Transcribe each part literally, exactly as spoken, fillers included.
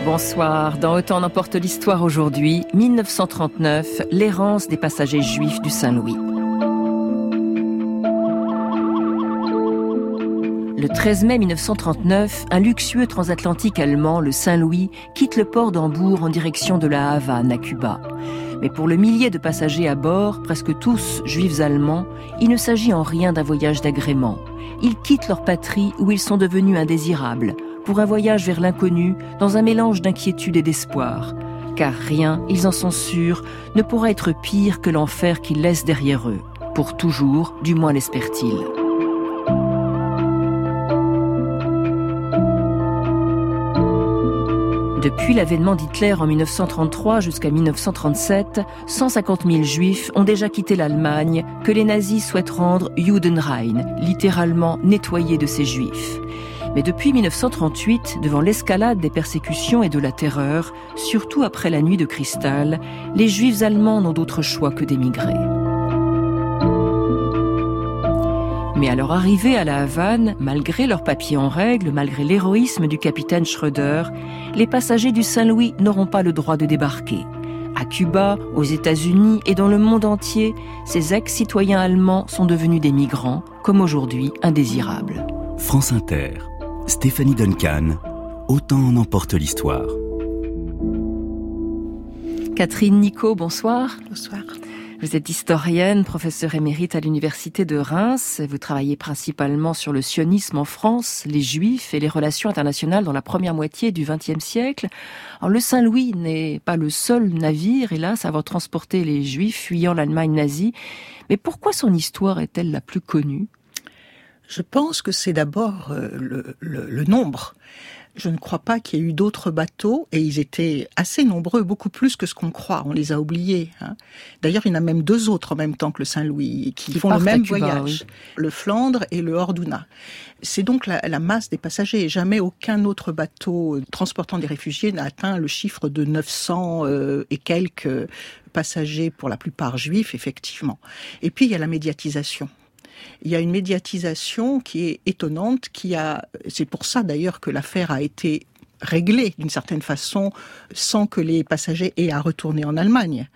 Bonsoir. Dans Autant en emporte l'histoire aujourd'hui, mille neuf cent trente-neuf, l'errance des passagers juifs du Saint-Louis. Le treize mai mille neuf cent trente-neuf, un luxueux transatlantique allemand, le Saint-Louis, quitte le port d'Hambourg en direction de la Havane, à Cuba. Mais pour le millier de passagers à bord, presque tous juifs allemands, il ne s'agit en rien d'un voyage d'agrément. Ils quittent leur patrie où ils sont devenus indésirables, pour un voyage vers l'inconnu, dans un mélange d'inquiétude et d'espoir. Car rien, ils en sont sûrs, ne pourra être pire que l'enfer qu'ils laissent derrière eux. Pour toujours, du moins l'espèrent-ils. Depuis l'avènement d'Hitler en mille neuf cent trente-trois jusqu'à mille neuf cent trente-sept, cent cinquante mille juifs ont déjà quitté l'Allemagne, que les nazis souhaitent rendre Judenrein, littéralement nettoyés de ces juifs. Mais depuis mille neuf cent trente-huit, devant l'escalade des persécutions et de la terreur, surtout après la nuit de cristal, les juifs allemands n'ont d'autre choix que d'émigrer. Mais à leur arrivée à la Havane, malgré leurs papiers en règle, malgré l'héroïsme du capitaine Schröder, les passagers du Saint-Louis n'auront pas le droit de débarquer. À Cuba, aux États-Unis et dans le monde entier, ces ex-citoyens allemands sont devenus des migrants, comme aujourd'hui indésirables. France Inter, Stéphanie Duncan, Autant en emporte l'histoire. Catherine Nicot, bonsoir. Bonsoir. Vous êtes historienne, professeure émérite à l'université de Reims. Vous travaillez principalement sur le sionisme en France, les Juifs et les relations internationales dans la première moitié du vingtième siècle. Alors, le Saint-Louis n'est pas le seul navire, hélas, à avoir transporté les Juifs fuyant l'Allemagne nazie. Mais pourquoi son histoire est-elle la plus connue ? Je pense que c'est d'abord euh, le, le, le nombre. Je ne crois pas qu'il y ait eu d'autres bateaux, et ils étaient assez nombreux, beaucoup plus que ce qu'on croit. On les a oubliés. Hein. D'ailleurs, il y en a même deux autres en même temps que le Saint-Louis, qui, qui font le même Cuba, voyage. Oui. Le Flandre et le Orduna. C'est donc la, la masse des passagers. Jamais aucun autre bateau transportant des réfugiés n'a atteint le chiffre de neuf cents euh, et quelques passagers, pour la plupart juifs, effectivement. Et puis, il y a la médiatisation. Il y a une médiatisation qui est étonnante, qui a, c'est pour ça d'ailleurs que l'affaire a été réglée d'une certaine façon sans que les passagers aient à retourner en Allemagne.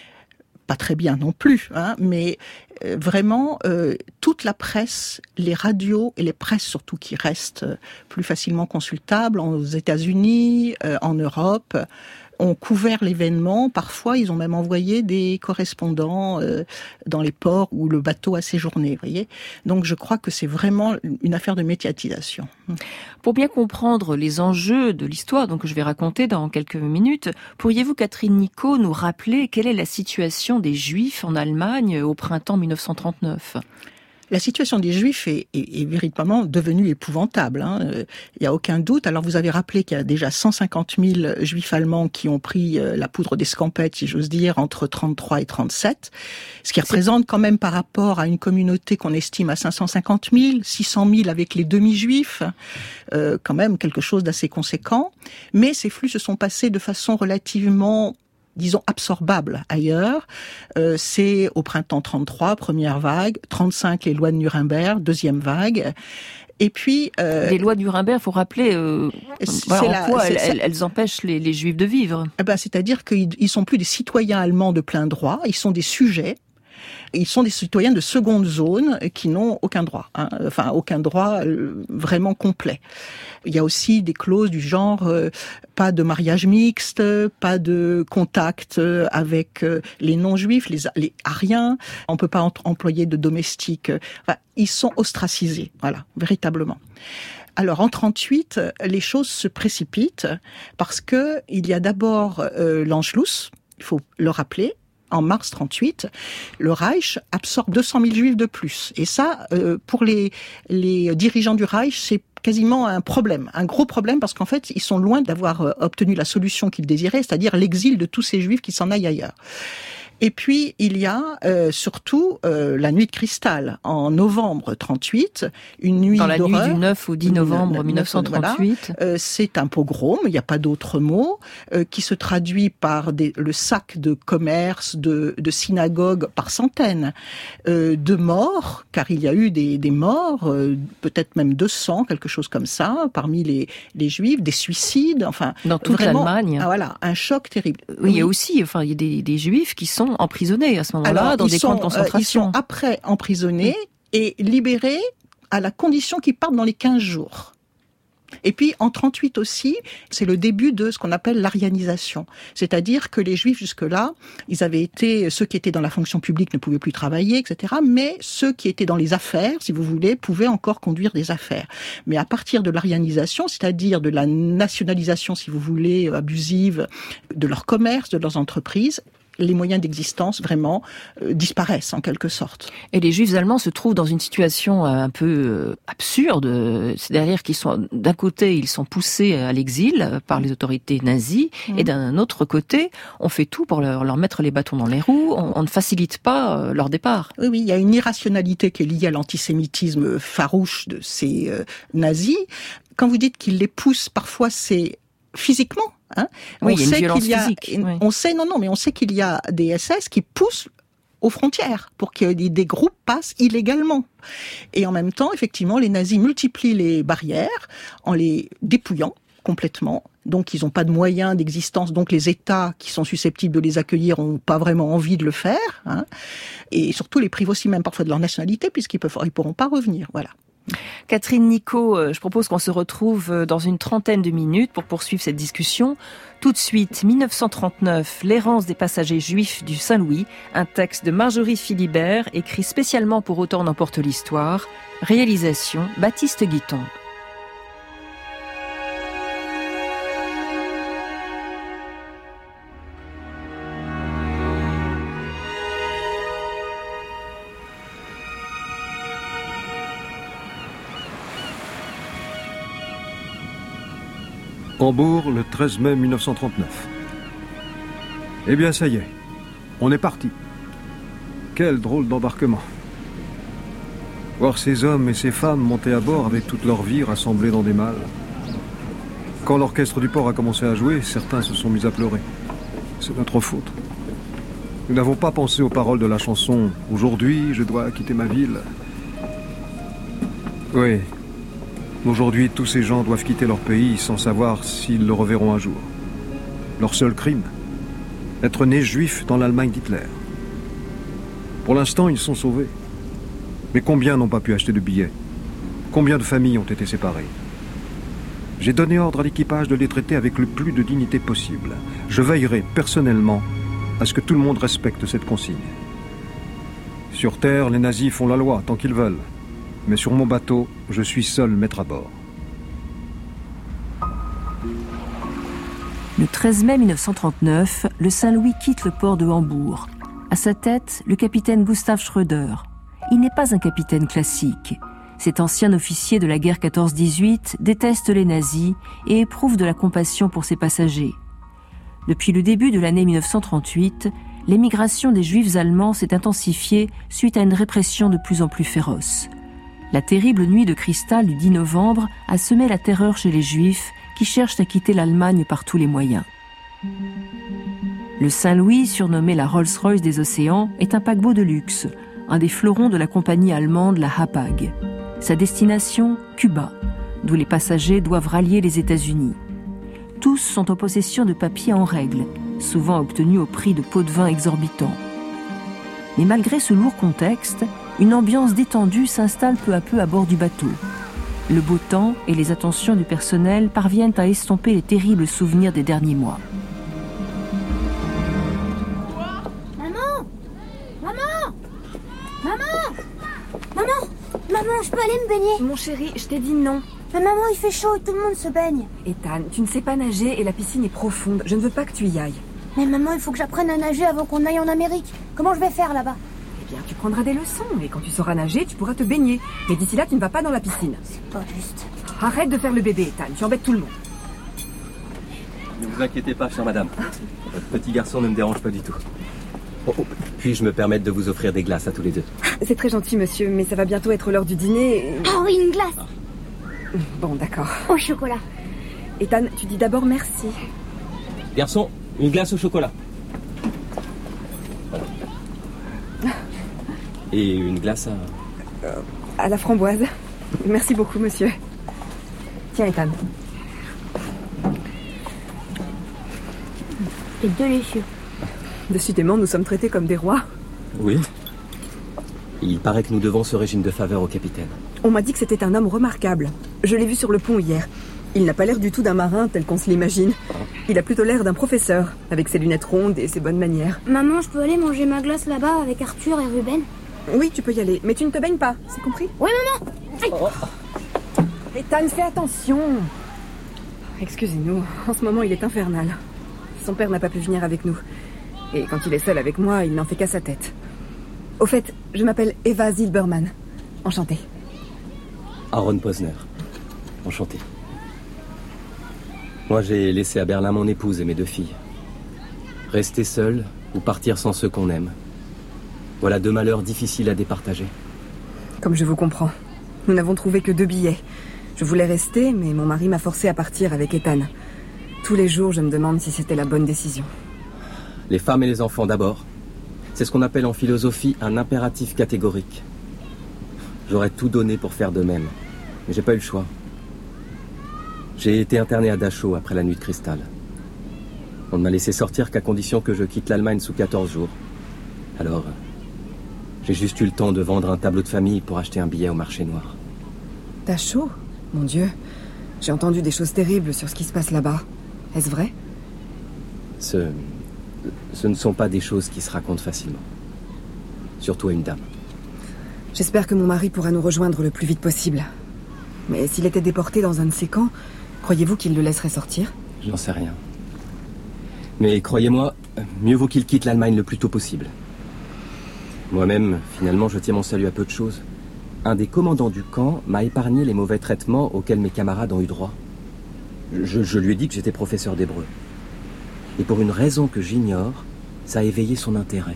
Pas très bien non plus, hein, mais euh, vraiment euh, toute la presse, les radios et les presses surtout qui restent plus facilement consultables aux États-Unis, euh, en Europe, ont couvert l'événement. Parfois, ils ont même envoyé des correspondants euh, dans les ports où le bateau a séjourné. Voyez. Donc, je crois que c'est vraiment une affaire de médiatisation. Pour bien comprendre les enjeux de l'histoire, donc je vais raconter dans quelques minutes, pourriez-vous, Catherine Nicot, nous rappeler quelle est la situation des Juifs en Allemagne au printemps mille neuf cent trente-neuf ? La situation des Juifs est, est, est véritablement devenue épouvantable. Hein. Il n'y a aucun doute. Alors vous avez rappelé qu'il y a déjà cent cinquante mille Juifs allemands qui ont pris la poudre d'escampette, si j'ose dire, entre trente-trois et trente-sept, ce qui représente quand même par rapport à une communauté qu'on estime à cinq cent cinquante mille, six cent mille avec les demi-juifs, euh, quand même quelque chose d'assez conséquent. Mais ces flux se sont passés de façon relativement, disons, absorbable ailleurs. Euh, c'est au printemps trente-trois, première vague, trente-cinq, les lois de Nuremberg, deuxième vague. Et puis... Euh, les lois de Nuremberg, il faut rappeler euh, voilà, en la, quoi elles, elles, elles empêchent les, les Juifs de vivre. Eh ben, c'est-à-dire qu'ils ne sont plus des citoyens allemands de plein droit, ils sont des sujets. Ils sont des citoyens de seconde zone qui n'ont aucun droit, hein, enfin aucun droit euh, vraiment complet. Il y a aussi des clauses du genre euh, pas de mariage mixte, pas de contact avec euh, les non-juifs, les, les ariens. On peut pas ent- employer de domestiques. Enfin, ils sont ostracisés, voilà, véritablement. Alors en trente-huit, les choses se précipitent parce que il y a d'abord euh, l'Anschluss, il faut le rappeler. En mars trente-huit, le Reich absorbe deux cent mille juifs de plus. Et ça, euh, pour les, les dirigeants du Reich, c'est quasiment un problème, un gros problème, parce qu'en fait, ils sont loin d'avoir obtenu la solution qu'ils désiraient, c'est-à-dire l'exil de tous ces juifs qui s'en aillent ailleurs. Et puis, il y a euh, surtout euh, la nuit de cristal, en novembre trente-huit, une nuit d'horreur. Dans la d'horreur. nuit du neuf au dix novembre mille neuf cent trente-huit. Voilà. Euh, c'est un pogrom, il n'y a pas d'autre mot, euh, qui se traduit par des, le sac de commerces, de, de synagogues par centaines, euh, de morts, car il y a eu des, des morts, euh, peut-être même deux cents, quelque chose comme ça, parmi les, les Juifs, des suicides, enfin... Dans toute vraiment, l'Allemagne. Ah, voilà, un choc terrible. Oui, oui, il y a aussi, enfin, il y a des, des Juifs qui sont emprisonnés à ce moment-là, Alors, dans des sont, camps de concentration. Euh, ils sont après emprisonnés et libérés à la condition qu'ils partent dans les quinze jours. Et puis, en trente-huit aussi, c'est le début de ce qu'on appelle l'arianisation. C'est-à-dire que les Juifs, jusque-là, ils avaient été, ceux qui étaient dans la fonction publique ne pouvaient plus travailler, et cetera. Mais ceux qui étaient dans les affaires, si vous voulez, pouvaient encore conduire des affaires. Mais à partir de l'arianisation, c'est-à-dire de la nationalisation, si vous voulez, abusive de leur commerce, de leurs entreprises, les moyens d'existence vraiment euh, disparaissent en quelque sorte. Et les Juifs allemands se trouvent dans une situation un peu euh, absurde, c'est-à-dire qu'ils sont d'un côté ils sont poussés à l'exil par les autorités nazies, mmh. et d'un autre côté on fait tout pour leur, leur mettre les bâtons dans les roues, on, on ne facilite pas euh, leur départ. Oui, oui, il y a une irrationalité qui est liée à l'antisémitisme farouche de ces euh, nazis. Quand vous dites qu'ils les poussent, parfois c'est physiquement. Hein, oui, on il y a une sait violence qu'il y a, physique. Oui. On sait, non, non, mais on sait qu'il y a des S S qui poussent aux frontières pour que des groupes passent illégalement. Et en même temps, effectivement, les nazis multiplient les barrières en les dépouillant complètement. Donc, ils n'ont pas de moyens d'existence. Donc, les États qui sont susceptibles de les accueillir n'ont pas vraiment envie de le faire. Hein, et surtout, les privent aussi même parfois de leur nationalité puisqu'ils ne pourront pas revenir. Voilà. Catherine Nicot, je propose qu'on se retrouve dans une trentaine de minutes pour poursuivre cette discussion. Tout de suite, mille neuf cent trente-neuf, l'errance des passagers juifs du Saint-Louis, un texte de Marjorie Philibert, écrit spécialement pour Autant en emporte l'histoire. Réalisation, Baptiste Guiton. Hambourg, le treize mai mille neuf cent trente-neuf. Eh bien, ça y est, on est parti. Quel drôle d'embarquement. Voir ces hommes et ces femmes monter à bord avec toute leur vie rassemblée dans des malles. Quand l'orchestre du port a commencé à jouer, certains se sont mis à pleurer. C'est notre faute. Nous n'avons pas pensé aux paroles de la chanson « Aujourd'hui, je dois quitter ma ville ». Oui. Aujourd'hui, tous ces gens doivent quitter leur pays sans savoir s'ils le reverront un jour. Leur seul crime, être nés juifs dans l'Allemagne d'Hitler. Pour l'instant, ils sont sauvés. Mais combien n'ont pas pu acheter de billets? Combien de familles ont été séparées? J'ai donné ordre à l'équipage de les traiter avec le plus de dignité possible. Je veillerai personnellement à ce que tout le monde respecte cette consigne. Sur Terre, les nazis font la loi tant qu'ils veulent. Mais sur mon bateau, je suis seul maître à bord. Le treize mai mille neuf cent trente-neuf, le Saint-Louis quitte le port de Hambourg. À sa tête, le capitaine Gustav Schröder. Il n'est pas un capitaine classique. Cet ancien officier de la guerre quatorze dix-huit déteste les nazis et éprouve de la compassion pour ses passagers. Depuis le début de l'année mille neuf cent trente-huit, l'émigration des Juifs allemands s'est intensifiée suite à une répression de plus en plus féroce. La terrible nuit de cristal du dix novembre a semé la terreur chez les Juifs qui cherchent à quitter l'Allemagne par tous les moyens. Le Saint-Louis, surnommé la Rolls-Royce des océans, est un paquebot de luxe, un des fleurons de la compagnie allemande la Hapag. Sa destination, Cuba, d'où les passagers doivent rallier les États-Unis. Tous sont en possession de papiers en règle, souvent obtenus au prix de pots de vin exorbitants. Mais malgré ce lourd contexte, une ambiance détendue s'installe peu à peu à bord du bateau. Le beau temps et les attentions du personnel parviennent à estomper les terribles souvenirs des derniers mois. Maman! Maman! Maman! Maman! Maman, je peux aller me baigner? Mon chéri, je t'ai dit non. Mais maman, il fait chaud et tout le monde se baigne. Ethan, tu ne sais pas nager et la piscine est profonde. Je ne veux pas que tu y ailles. Mais maman, il faut que j'apprenne à nager avant qu'on aille en Amérique. Comment je vais faire là-bas? Eh bien, tu prendras des leçons et quand tu sauras nager, tu pourras te baigner. Mais d'ici là, tu ne vas pas dans la piscine. C'est pas juste. Arrête de faire le bébé, Ethan. Tu embêtes tout le monde. Ne vous inquiétez pas, chère madame. Votre petit garçon ne me dérange pas du tout. Oh, oh, puis-je me permettre de vous offrir des glaces à tous les deux? C'est très gentil, monsieur, mais ça va bientôt être l'heure du dîner. Et... Oh oui, une glace. Bon, d'accord. Au chocolat. Ethan, tu dis d'abord merci. Garçon, une glace au chocolat. Voilà. Et une glace à... Euh, à la framboise. Merci beaucoup, monsieur. Tiens, Ethan. C'est délicieux. Décidément, nous sommes traités comme des rois. Oui. Il paraît que nous devons ce régime de faveur au capitaine. On m'a dit que c'était un homme remarquable. Je l'ai vu sur le pont hier. Il n'a pas l'air du tout d'un marin tel qu'on se l'imagine. Il a plutôt l'air d'un professeur, avec ses lunettes rondes et ses bonnes manières. Maman, je peux aller manger ma glace là-bas avec Arthur et Ruben? Oui, tu peux y aller, mais tu ne te baignes pas, c'est compris? Oui, maman. Oh. Ethan, fais attention. Excusez-nous, en ce moment il est infernal. Son père n'a pas pu venir avec nous. Et quand il est seul avec moi, il n'en fait qu'à sa tête. Au fait, je m'appelle Eva Zilberman. Enchantée. Aaron Posner. Enchanté. Moi, j'ai laissé à Berlin mon épouse et mes deux filles. Rester seul ou partir sans ceux qu'on aime. Voilà deux malheurs difficiles à départager. Comme je vous comprends. Nous n'avons trouvé que deux billets. Je voulais rester, mais mon mari m'a forcé à partir avec Ethan. Tous les jours, je me demande si c'était la bonne décision. Les femmes et les enfants d'abord. C'est ce qu'on appelle en philosophie un impératif catégorique. J'aurais tout donné pour faire de même, mais j'ai pas eu le choix. J'ai été interné à Dachau après la nuit de cristal. On ne m'a laissé sortir qu'à condition que je quitte l'Allemagne sous quatorze jours. Alors, j'ai juste eu le temps de vendre un tableau de famille pour acheter un billet au marché noir. Dachau? Mon Dieu. J'ai entendu des choses terribles sur ce qui se passe là-bas. Est-ce vrai? Ce... Ce ne sont pas des choses qui se racontent facilement. Surtout à une dame. J'espère que mon mari pourra nous rejoindre le plus vite possible. Mais s'il était déporté dans un de ces camps, croyez-vous qu'il le laisserait sortir? J'en sais rien. Mais croyez-moi, mieux vaut qu'il quitte l'Allemagne le plus tôt possible. Moi-même, finalement, je tiens mon salut à peu de choses. Un des commandants du camp m'a épargné les mauvais traitements auxquels mes camarades ont eu droit. Je, je lui ai dit que j'étais professeur d'hébreu. Et pour une raison que j'ignore, ça a éveillé son intérêt.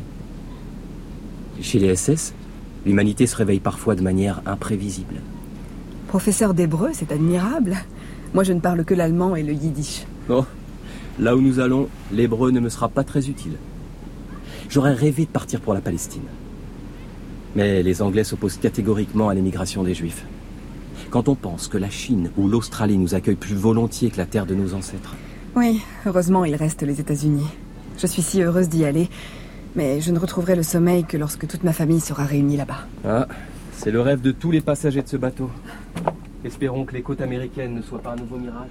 Chez les S S, l'humanité se réveille parfois de manière imprévisible. Professeur d'hébreu, c'est admirable. Moi, je ne parle que l'allemand et le yiddish. Oh, là où nous allons, l'hébreu ne me sera pas très utile. J'aurais rêvé de partir pour la Palestine. Mais les Anglais s'opposent catégoriquement à l'émigration des Juifs. Quand on pense que la Chine ou l'Australie nous accueillent plus volontiers que la terre de nos ancêtres. Oui, heureusement, il reste les États-Unis. Je suis si heureuse d'y aller, mais je ne retrouverai le sommeil que lorsque toute ma famille sera réunie là-bas. Ah, c'est le rêve de tous les passagers de ce bateau. Espérons que les côtes américaines ne soient pas un nouveau mirage.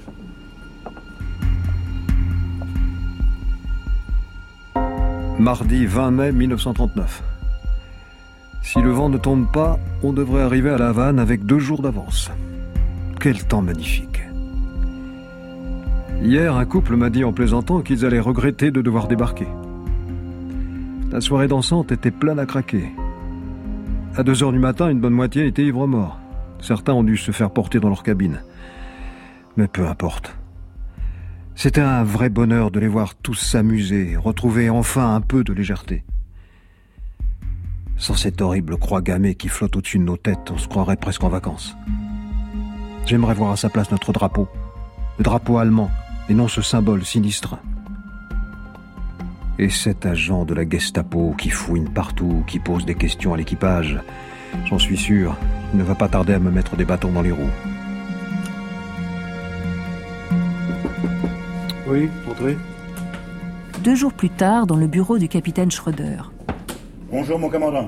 Mardi vingt mai mille neuf cent trente-neuf. Si le vent ne tombe pas, on devrait arriver à La Havane avec deux jours d'avance. Quel temps magnifique. Hier, un couple m'a dit en plaisantant qu'ils allaient regretter de devoir débarquer. La soirée dansante était pleine à craquer. À deux heures du matin, une bonne moitié était ivre-mort. Certains ont dû se faire porter dans leur cabine. Mais peu importe. C'était un vrai bonheur de les voir tous s'amuser, retrouver enfin un peu de légèreté. Sans cette horrible croix gammée qui flotte au-dessus de nos têtes, on se croirait presque en vacances. J'aimerais voir à sa place notre drapeau, le drapeau allemand, et non ce symbole sinistre. Et cet agent de la Gestapo qui fouine partout, qui pose des questions à l'équipage, j'en suis sûr, il ne va pas tarder à me mettre des bâtons dans les roues. Oui, entrez. Deux jours plus tard, dans le bureau du capitaine Schröder. Bonjour, mon commandant.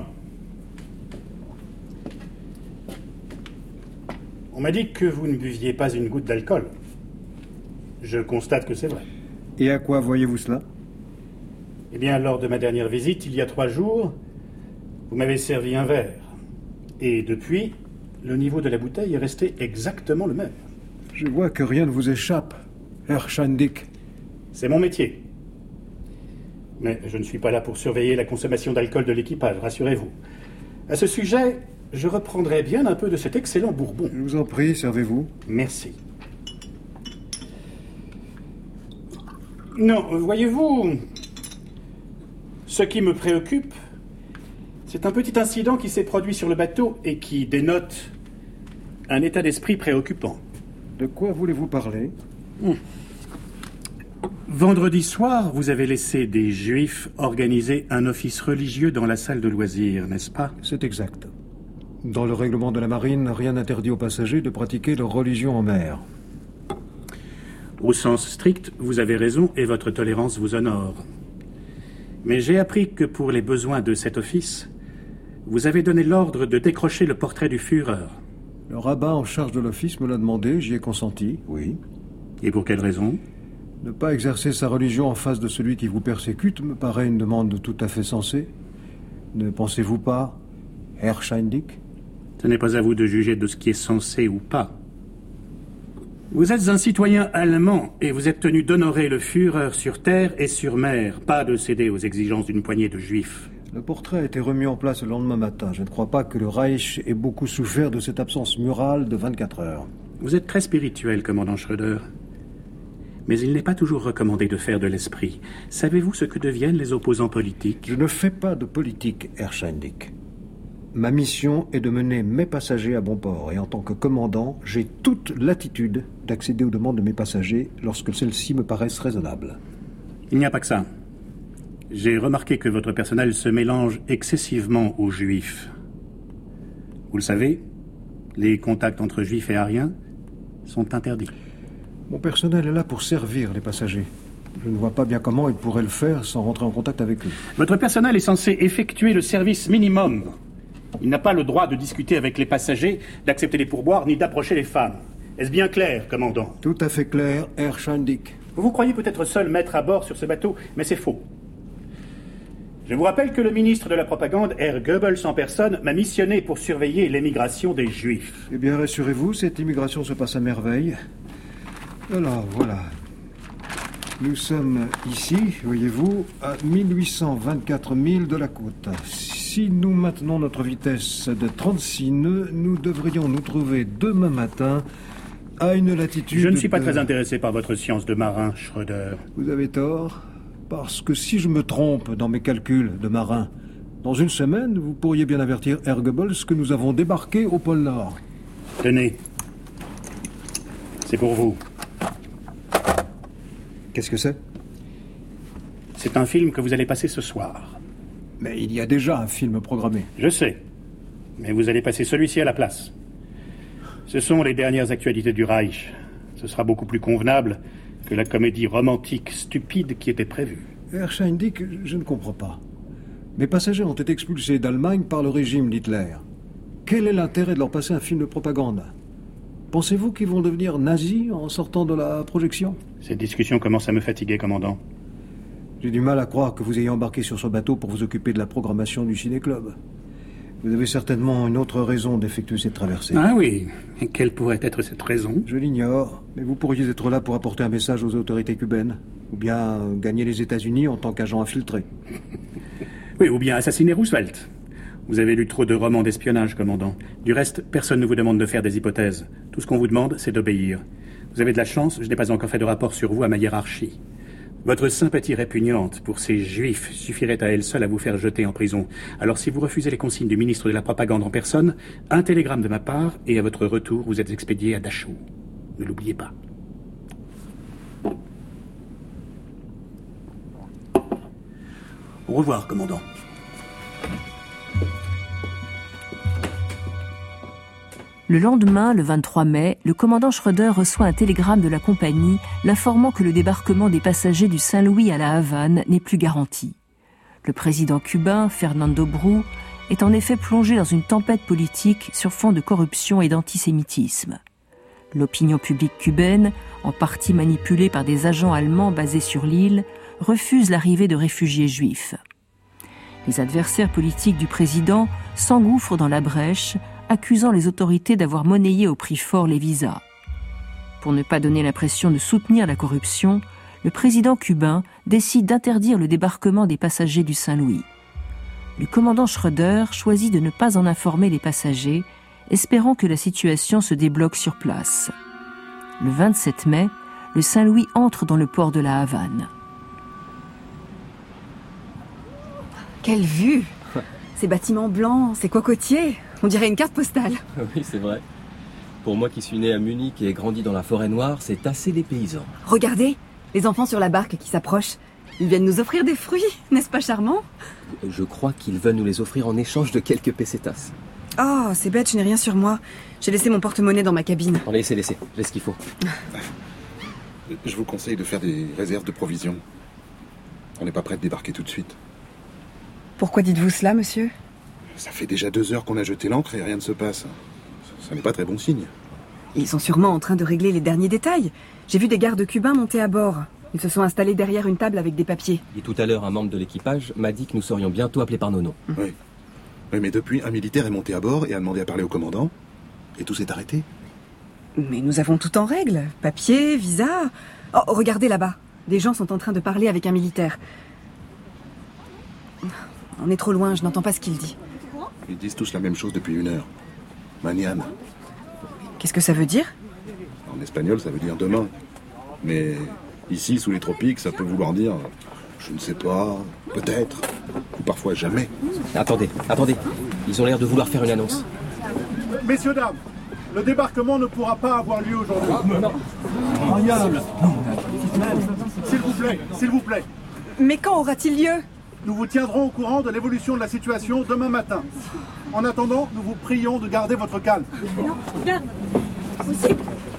On m'a dit que vous ne buviez pas une goutte d'alcool. Je constate que c'est vrai. Et à quoi voyez-vous cela? Eh bien, lors de ma dernière visite, il y a trois jours, vous m'avez servi un verre. Et depuis, le niveau de la bouteille est resté exactement le même. Je vois que rien ne vous échappe, Herr Schandick. C'est mon métier. Mais je ne suis pas là pour surveiller la consommation d'alcool de l'équipage, rassurez-vous. À ce sujet, je reprendrai bien un peu de cet excellent bourbon. Je vous en prie, servez-vous. Merci. Non, voyez-vous, Ce qui me préoccupe, c'est un petit incident qui s'est produit sur le bateau et qui dénote un état d'esprit préoccupant. De quoi voulez-vous parler? Hum. Vendredi soir, vous avez laissé des Juifs organiser un office religieux dans la salle de loisirs, n'est-ce pas? C'est exact. Dans le règlement de la marine, rien n'interdit aux passagers de pratiquer leur religion en mer. Au sens strict, vous avez raison et votre tolérance vous honore. Mais j'ai appris que pour les besoins de cet office, vous avez donné l'ordre de décrocher le portrait du Führer. Le rabbin en charge de l'office me l'a demandé, j'y ai consenti, oui. Et pour quelle raison? Ne pas exercer sa religion en face de celui qui vous persécute me paraît une demande tout à fait sensée. Ne pensez-vous pas, Herr Scheindick? Ce n'est pas à vous de juger de ce qui est censé ou pas. Vous êtes un citoyen allemand et vous êtes tenu d'honorer le Führer sur terre et sur mer, pas de céder aux exigences d'une poignée de juifs. Le portrait a été remis en place le lendemain matin. Je ne crois pas que le Reich ait beaucoup souffert de cette absence murale de vingt-quatre heures. Vous êtes très spirituel, commandant Schröder. Mais il n'est pas toujours recommandé de faire de l'esprit. Savez-vous ce que deviennent les opposants politiques? Je ne fais pas de politique, Herr Scheindick. Ma mission est de mener mes passagers à bon port. Et en tant que commandant, j'ai toute latitude d'accéder aux demandes de mes passagers lorsque celles-ci me paraissent raisonnables. Il n'y a pas que ça. J'ai remarqué que votre personnel se mélange excessivement aux juifs. Vous le savez, les contacts entre juifs et ariens sont interdits. Mon personnel est là pour servir les passagers. Je ne vois pas bien comment il pourrait le faire sans rentrer en contact avec eux. Votre personnel est censé effectuer le service minimum. Il n'a pas le droit de discuter avec les passagers, d'accepter les pourboires, ni d'approcher les femmes. Est-ce bien clair, commandant? Tout à fait clair, Herr Scheindick. Vous vous croyez peut-être seul maître à bord sur ce bateau, mais c'est faux. Je vous rappelle que le ministre de la Propagande, Herr Goebbels en personne, m'a missionné pour surveiller l'émigration des Juifs. Eh bien, rassurez-vous, cette immigration se passe à merveille. Alors, voilà. Nous sommes ici, voyez-vous, à mille huit cent vingt-quatre milles de la côte. Si nous maintenons notre vitesse de trente-six nœuds, nous devrions nous trouver demain matin à une latitude... Je ne suis pas de... très intéressé par votre science de marin, Schröder. Vous avez tort, parce que si je me trompe dans mes calculs de marin, dans une semaine, vous pourriez bien avertir Herr Goebbels que nous avons débarqué au pôle Nord. Tenez. C'est pour vous. Qu'est-ce que c'est? C'est un film que vous allez passer ce soir. Mais il y a déjà un film programmé. Je sais. Mais vous allez passer celui-ci à la place. Ce sont les dernières actualités du Reich. Ce sera beaucoup plus convenable que la comédie romantique stupide qui était prévue. Herr Scheindick, je ne comprends pas. Mes passagers ont été expulsés d'Allemagne par le régime d'Hitler. Quel est l'intérêt de leur passer un film de propagande? Pensez-vous qu'ils vont devenir nazis en sortant de la projection? Cette discussion commence à me fatiguer, commandant. J'ai du mal à croire que vous ayez embarqué sur ce bateau pour vous occuper de la programmation du ciné-club. Vous avez certainement une autre raison d'effectuer cette traversée. Ah oui. Et quelle pourrait être cette raison? Je l'ignore, mais vous pourriez être là pour apporter un message aux autorités cubaines. Ou bien gagner les États-Unis en tant qu'agent infiltré. Oui, ou bien assassiner Roosevelt. Vous avez lu trop de romans d'espionnage, commandant. Du reste, personne ne vous demande de faire des hypothèses. Tout ce qu'on vous demande, c'est d'obéir. Vous avez de la chance, je n'ai pas encore fait de rapport sur vous à ma hiérarchie. Votre sympathie répugnante pour ces juifs suffirait à elle seule à vous faire jeter en prison. Alors si vous refusez les consignes du ministre de la Propagande en personne, un télégramme de ma part, et à votre retour, vous êtes expédié à Dachau. Ne l'oubliez pas. Au revoir, commandant. Le lendemain, le vingt-trois mai, le commandant Schröder reçoit un télégramme de la compagnie l'informant que le débarquement des passagers du Saint-Louis à la Havane n'est plus garanti. Le président cubain, Fernando Bru, est en effet plongé dans une tempête politique sur fond de corruption et d'antisémitisme. L'opinion publique cubaine, en partie manipulée par des agents allemands basés sur l'île, refuse l'arrivée de réfugiés juifs. Les adversaires politiques du président s'engouffrent dans la brèche, accusant les autorités d'avoir monnayé au prix fort les visas. Pour ne pas donner l'impression de soutenir la corruption, le président cubain décide d'interdire le débarquement des passagers du Saint-Louis. Le commandant Schröder choisit de ne pas en informer les passagers, espérant que la situation se débloque sur place. Le vingt-sept mai, le Saint-Louis entre dans le port de la Havane. Quelle vue! Ces bâtiments blancs, ces cocotiers, on dirait une carte postale. Oui, c'est vrai. Pour moi qui suis né à Munich et grandi dans la forêt noire, c'est assez dépaysant. Regardez, les enfants sur la barque qui s'approchent. Ils viennent nous offrir des fruits, n'est-ce pas charmant? Je crois qu'ils veulent nous les offrir en échange de quelques pesetas. Oh, c'est bête, je n'ai rien sur moi. J'ai laissé mon porte-monnaie dans ma cabine. Allez, laissez, laissez. J'ai ce qu'il faut. Je vous conseille de faire des réserves de provisions. On n'est pas prêt de débarquer tout de suite. Pourquoi dites-vous cela, monsieur? Ça fait déjà deux heures qu'on a jeté l'ancre et rien ne se passe. Ça n'est pas très bon signe. Ils sont sûrement en train de régler les derniers détails. J'ai vu des gardes cubains monter à bord. Ils se sont installés derrière une table avec des papiers. Et tout à l'heure, un membre de l'équipage m'a dit que nous serions bientôt appelés par nos noms. Oui. Oui, mais depuis, un militaire est monté à bord et a demandé à parler au commandant. Et tout s'est arrêté. Mais nous avons tout en règle. Papier, visa... Oh, regardez là-bas. Des gens sont en train de parler avec un militaire. On est trop loin, je n'entends pas ce qu'il dit. Ils disent tous la même chose depuis une heure. Mañana. Qu'est-ce que ça veut dire? En espagnol, ça veut dire demain. Mais ici, sous les tropiques, ça peut vouloir dire... Je ne sais pas, peut-être, ou parfois jamais. Attendez, attendez. Ils ont l'air de vouloir faire une annonce. Messieurs, dames, le débarquement ne pourra pas avoir lieu aujourd'hui. Non. S'il vous plaît, s'il vous plaît. Mais quand aura-t-il lieu? Nous vous tiendrons au courant de l'évolution de la situation demain matin. En attendant, nous vous prions de garder votre calme. Non, calme. Aussi.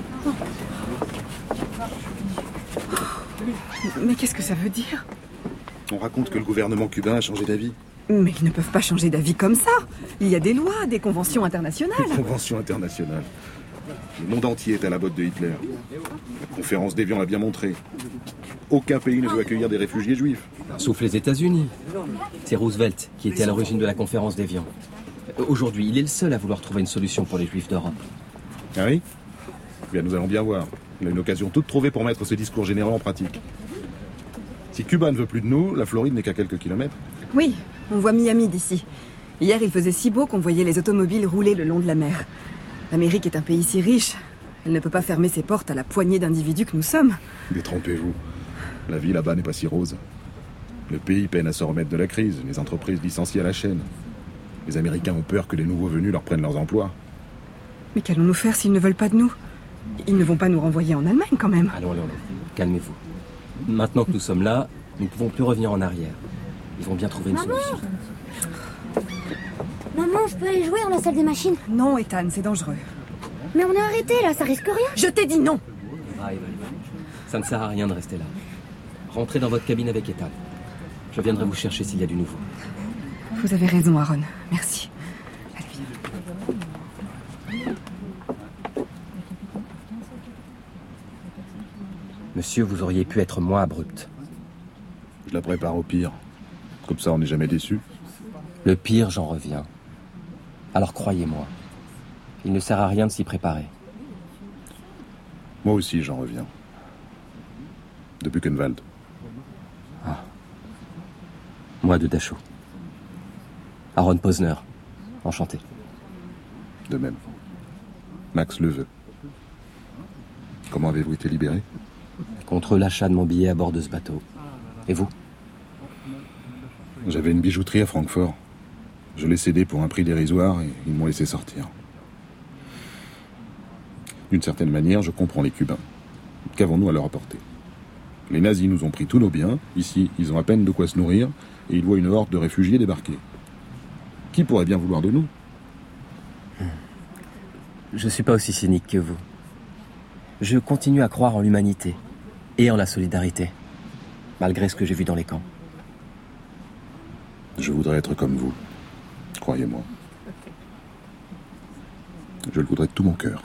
Mais qu'est-ce que ça veut dire? On raconte que le gouvernement cubain a changé d'avis. Mais ils ne peuvent pas changer d'avis comme ça. Il y a des lois, des conventions internationales. Des conventions internationales. Le monde entier est à la botte de Hitler. La conférence d'Évian l'a bien montré. Aucun pays ne veut accueillir des réfugiés juifs. Sauf les États-Unis. C'est Roosevelt qui était à l'origine de la conférence d'Évian. Aujourd'hui, il est le seul à vouloir trouver une solution pour les juifs d'Europe. Ah oui? Bien, nous allons bien voir. On a une occasion toute trouvée pour mettre ce discours général en pratique. Si Cuba ne veut plus de nous, la Floride n'est qu'à quelques kilomètres. Oui, on voit Miami d'ici. Hier, il faisait si beau qu'on voyait les automobiles rouler le long de la mer. L'Amérique est un pays si riche. Elle ne peut pas fermer ses portes à la poignée d'individus que nous sommes. Détrompez-vous. La vie là-bas n'est pas si rose. Le pays peine à se remettre de la crise. Les entreprises licencient à la chaîne. Les Américains ont peur que les nouveaux venus leur prennent leurs emplois. Mais qu'allons-nous faire s'ils ne veulent pas de nous? Ils ne vont pas nous renvoyer en Allemagne, quand même. Allons, allons, allons. Calmez-vous. Maintenant que nous sommes là, nous ne pouvons plus revenir en arrière. Ils vont bien trouver une Maman solution. Maman, je peux aller jouer dans la salle des machines? Non, Ethan, c'est dangereux. Mais on est arrêté là, ça risque rien. Je t'ai dit non. Ah, Eva, ça ne sert à rien de rester là. Rentrez dans votre cabine avec Ethan. Je viendrai vous chercher s'il y a du nouveau. Vous avez raison, Aaron. Merci. Allez, viens. Monsieur, vous auriez pu être moins abrupt. Je la prépare au pire. Comme ça, on n'est jamais déçu. Le pire, j'en reviens. Alors croyez-moi, il ne sert à rien de s'y préparer. Moi aussi, j'en reviens. De Buchenwald. Ah. Moi de Dachau. Aaron Posner. Enchanté. De même. Max le veut. Comment avez-vous été libéré? Contre l'achat de mon billet à bord de ce bateau. Et vous? J'avais une bijouterie à Francfort. Je l'ai cédée pour un prix dérisoire et ils m'ont laissé sortir. D'une certaine manière, je comprends les Cubains. Qu'avons-nous à leur apporter? Les nazis nous ont pris tous nos biens. Ici, ils ont à peine de quoi se nourrir et ils voient une horde de réfugiés débarquer. Qui pourrait bien vouloir de nous? Je ne suis pas aussi cynique que vous. Je continue à croire en l'humanité et en la solidarité, malgré ce que j'ai vu dans les camps. Je voudrais être comme vous, croyez-moi. Je le voudrais de tout mon cœur.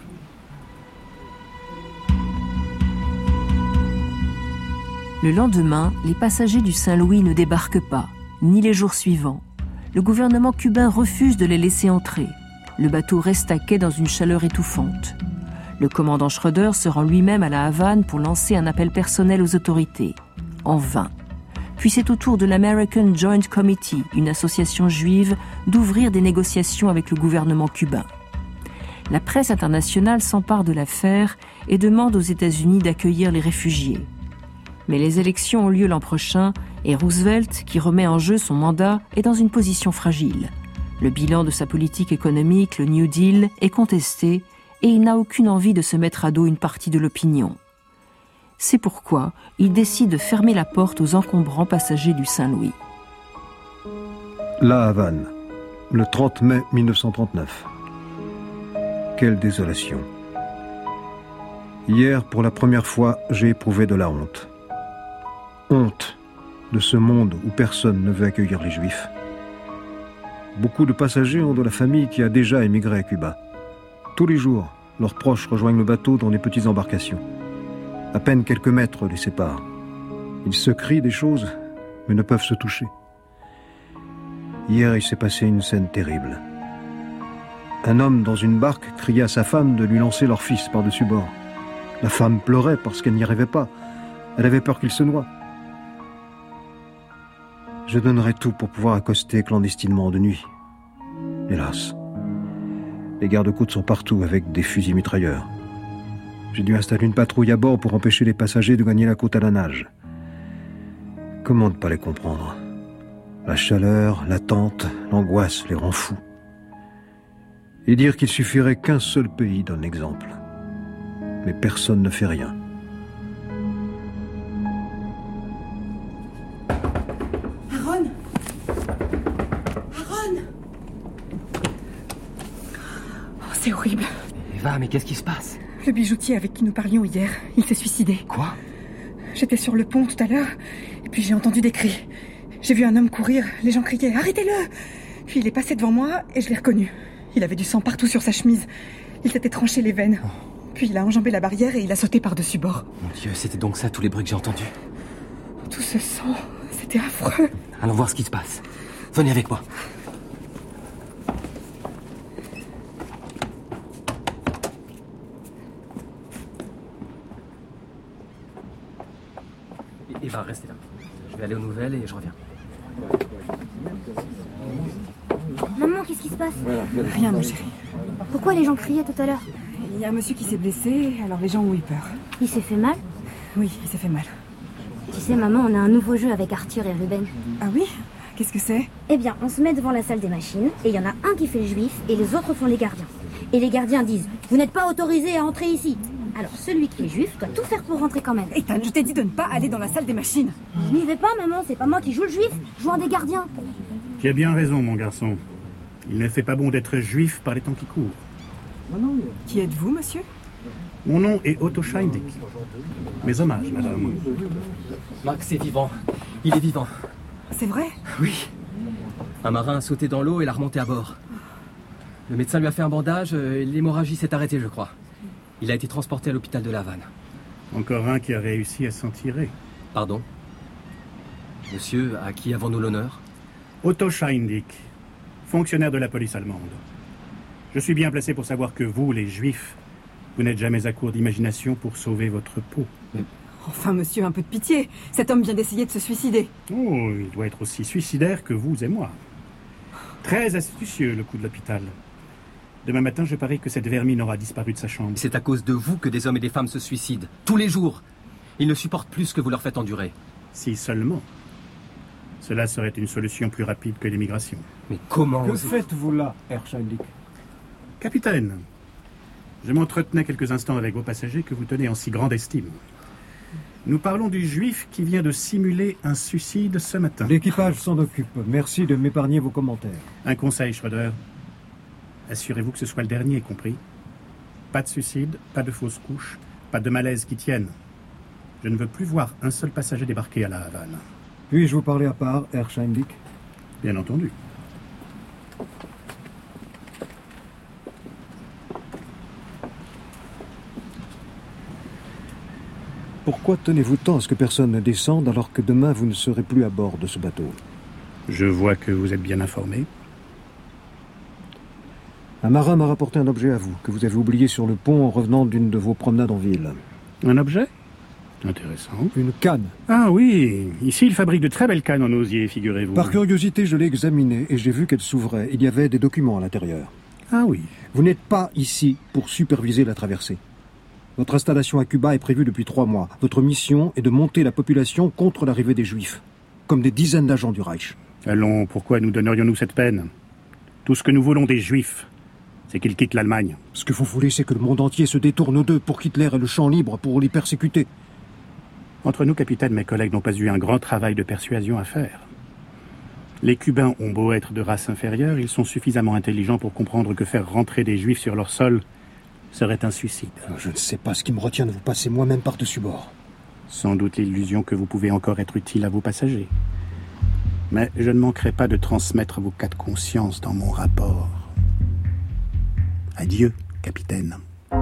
Le lendemain, les passagers du Saint-Louis ne débarquent pas, ni les jours suivants. Le gouvernement cubain refuse de les laisser entrer. Le bateau reste à quai dans une chaleur étouffante. Le commandant Schröder se rend lui-même à la Havane pour lancer un appel personnel aux autorités. En vain. Puis c'est au tour de l'American Joint Committee, une association juive, d'ouvrir des négociations avec le gouvernement cubain. La presse internationale s'empare de l'affaire et demande aux États-Unis d'accueillir les réfugiés. Mais les élections ont lieu l'an prochain Et Roosevelt, qui remet en jeu son mandat, est dans une position fragile. Le bilan de sa politique économique, le New Deal, est contesté et il n'a aucune envie de se mettre à dos une partie de l'opinion. C'est pourquoi il décide de fermer la porte aux encombrants passagers du Saint-Louis. La Havane, le trente mai mille neuf cent trente-neuf. Quelle désolation. Hier, pour la première fois, j'ai éprouvé de la honte. Honte de ce monde où personne ne veut accueillir les Juifs. Beaucoup de passagers ont de la famille qui a déjà émigré à Cuba. Tous les jours, leurs proches rejoignent le bateau dans les petites embarcations. À peine quelques mètres les séparent. Ils se crient des choses, mais ne peuvent se toucher. Hier, il s'est passé une scène terrible. Un homme dans une barque criait à sa femme de lui lancer leur fils par-dessus bord. La femme pleurait parce qu'elle n'y arrivait pas. Elle avait peur qu'il se noie. Je donnerais tout pour pouvoir accoster clandestinement de nuit. Hélas. Les gardes-côtes sont partout avec des fusils mitrailleurs. J'ai dû installer une patrouille à bord pour empêcher les passagers de gagner la côte à la nage. Comment ne pas les comprendre? La chaleur, l'attente, l'angoisse les rend fous. Et dire qu'il suffirait qu'un seul pays donne l'exemple. Mais personne ne fait rien. Aaron Aaron Oh, c'est horrible. Eva, mais qu'est-ce qui se passe? Le bijoutier avec qui nous parlions hier, il s'est suicidé. Quoi? J'étais sur le pont tout à l'heure, et puis j'ai entendu des cris. J'ai vu un homme courir, les gens criaient « Arrêtez-le !» Puis il est passé devant moi, et je l'ai reconnu. Il avait du sang partout sur sa chemise. Il s'était tranché les veines. Oh. Puis il a enjambé la barrière et il a sauté par-dessus bord. Mon Dieu, c'était donc ça tous les bruits que j'ai entendus. Tout ce sang, c'était affreux. Allons voir ce qui se passe. Venez avec moi. Eva, restez là. Je vais aller aux nouvelles et je reviens. Maman, qu'est-ce qui se passe? Rien, mon chéri. Pourquoi les gens criaient tout à l'heure? Il y a un monsieur qui s'est blessé, alors les gens ont eu peur. Il s'est fait mal? Oui, il s'est fait mal. Tu sais, maman, on a un nouveau jeu avec Arthur et Ruben. Ah oui? Qu'est-ce que c'est? Eh bien, on se met devant la salle des machines, et il y en a un qui fait le juif, et les autres font les gardiens. Et les gardiens disent « Vous n'êtes pas autorisés à entrer ici !» Alors, celui qui est juif doit tout faire pour rentrer quand même. Ethan, je t'ai dit de ne pas aller dans la salle des machines. Je n'y vais pas, maman, c'est pas moi qui joue le juif, je joue un des gardiens. Tu as bien raison, mon garçon. Il ne fait pas bon d'être juif par les temps qui courent. Qui êtes-vous, monsieur? Mon nom est Otto Scheindick. Mes hommages, madame. Max est vivant. Il est vivant. C'est vrai? Oui. Un marin a sauté dans l'eau et l'a remonté à bord. Le médecin lui a fait un bandage et l'hémorragie s'est arrêtée, je crois. Il a été transporté à l'hôpital de La Havane. Encore un qui a réussi à s'en tirer. Pardon? Monsieur, à qui avons-nous l'honneur? Otto Scheindick, fonctionnaire de la police allemande. Je suis bien placé pour savoir que vous, les Juifs, vous n'êtes jamais à court d'imagination pour sauver votre peau. Mais... Enfin, monsieur, un peu de pitié. Cet homme vient d'essayer de se suicider. Oh, il doit être aussi suicidaire que vous et moi. Très astucieux, le coup de l'hôpital. Demain matin, je parie que cette vermine aura disparu de sa chambre. C'est à cause de vous que des hommes et des femmes se suicident. Tous les jours. Ils ne supportent plus ce que vous leur faites endurer. Si seulement. Cela serait une solution plus rapide que l'émigration. Mais comment... Que faites-vous là, Herr Scheindick? Capitaine, je m'entretenais quelques instants avec vos passagers que vous tenez en si grande estime. Nous parlons du juif qui vient de simuler un suicide ce matin. L'équipage s'en occupe. Merci de m'épargner vos commentaires. Un conseil, Schroeder. Assurez-vous que ce soit le dernier, compris? Pas de suicide, pas de fausse couche, pas de malaise qui tienne. Je ne veux plus voir un seul passager débarquer à La Havane. Puis-je vous parler à part, Herr Scheindick? Bien entendu. Pourquoi tenez-vous tant à ce que personne ne descende alors que demain vous ne serez plus à bord de ce bateau? Je vois que vous êtes bien informé. Un marin m'a rapporté un objet à vous, que vous avez oublié sur le pont en revenant d'une de vos promenades en ville. Un objet? Intéressant. Une canne. Ah oui, ici il fabrique de très belles cannes en osier, figurez-vous. Par curiosité, je l'ai examinée et j'ai vu qu'elle s'ouvrait. Il y avait des documents à l'intérieur. Ah oui. Vous n'êtes pas ici pour superviser la traversée. Votre installation à Cuba est prévue depuis trois mois. Votre mission est de monter la population contre l'arrivée des Juifs. comme des dizaines d'agents du Reich. Allons, pourquoi nous donnerions-nous cette peine? Tout ce que nous voulons des Juifs, c'est qu'ils quittent l'Allemagne. Ce que vous voulez, c'est que le monde entier se détourne d'eux pour qu'Hitler ait le champ libre pour les persécuter. Entre nous, capitaine, mes collègues n'ont pas eu un grand travail de persuasion à faire. Les Cubains ont beau être de race inférieure, ils sont suffisamment intelligents pour comprendre que faire rentrer des Juifs sur leur sol serait un suicide. Je ne sais pas ce qui me retient de vous passer moi-même par-dessus bord. Sans doute l'illusion que vous pouvez encore être utile à vos passagers. Mais je ne manquerai pas de transmettre vos cas de conscience dans mon rapport. Adieu, capitaine.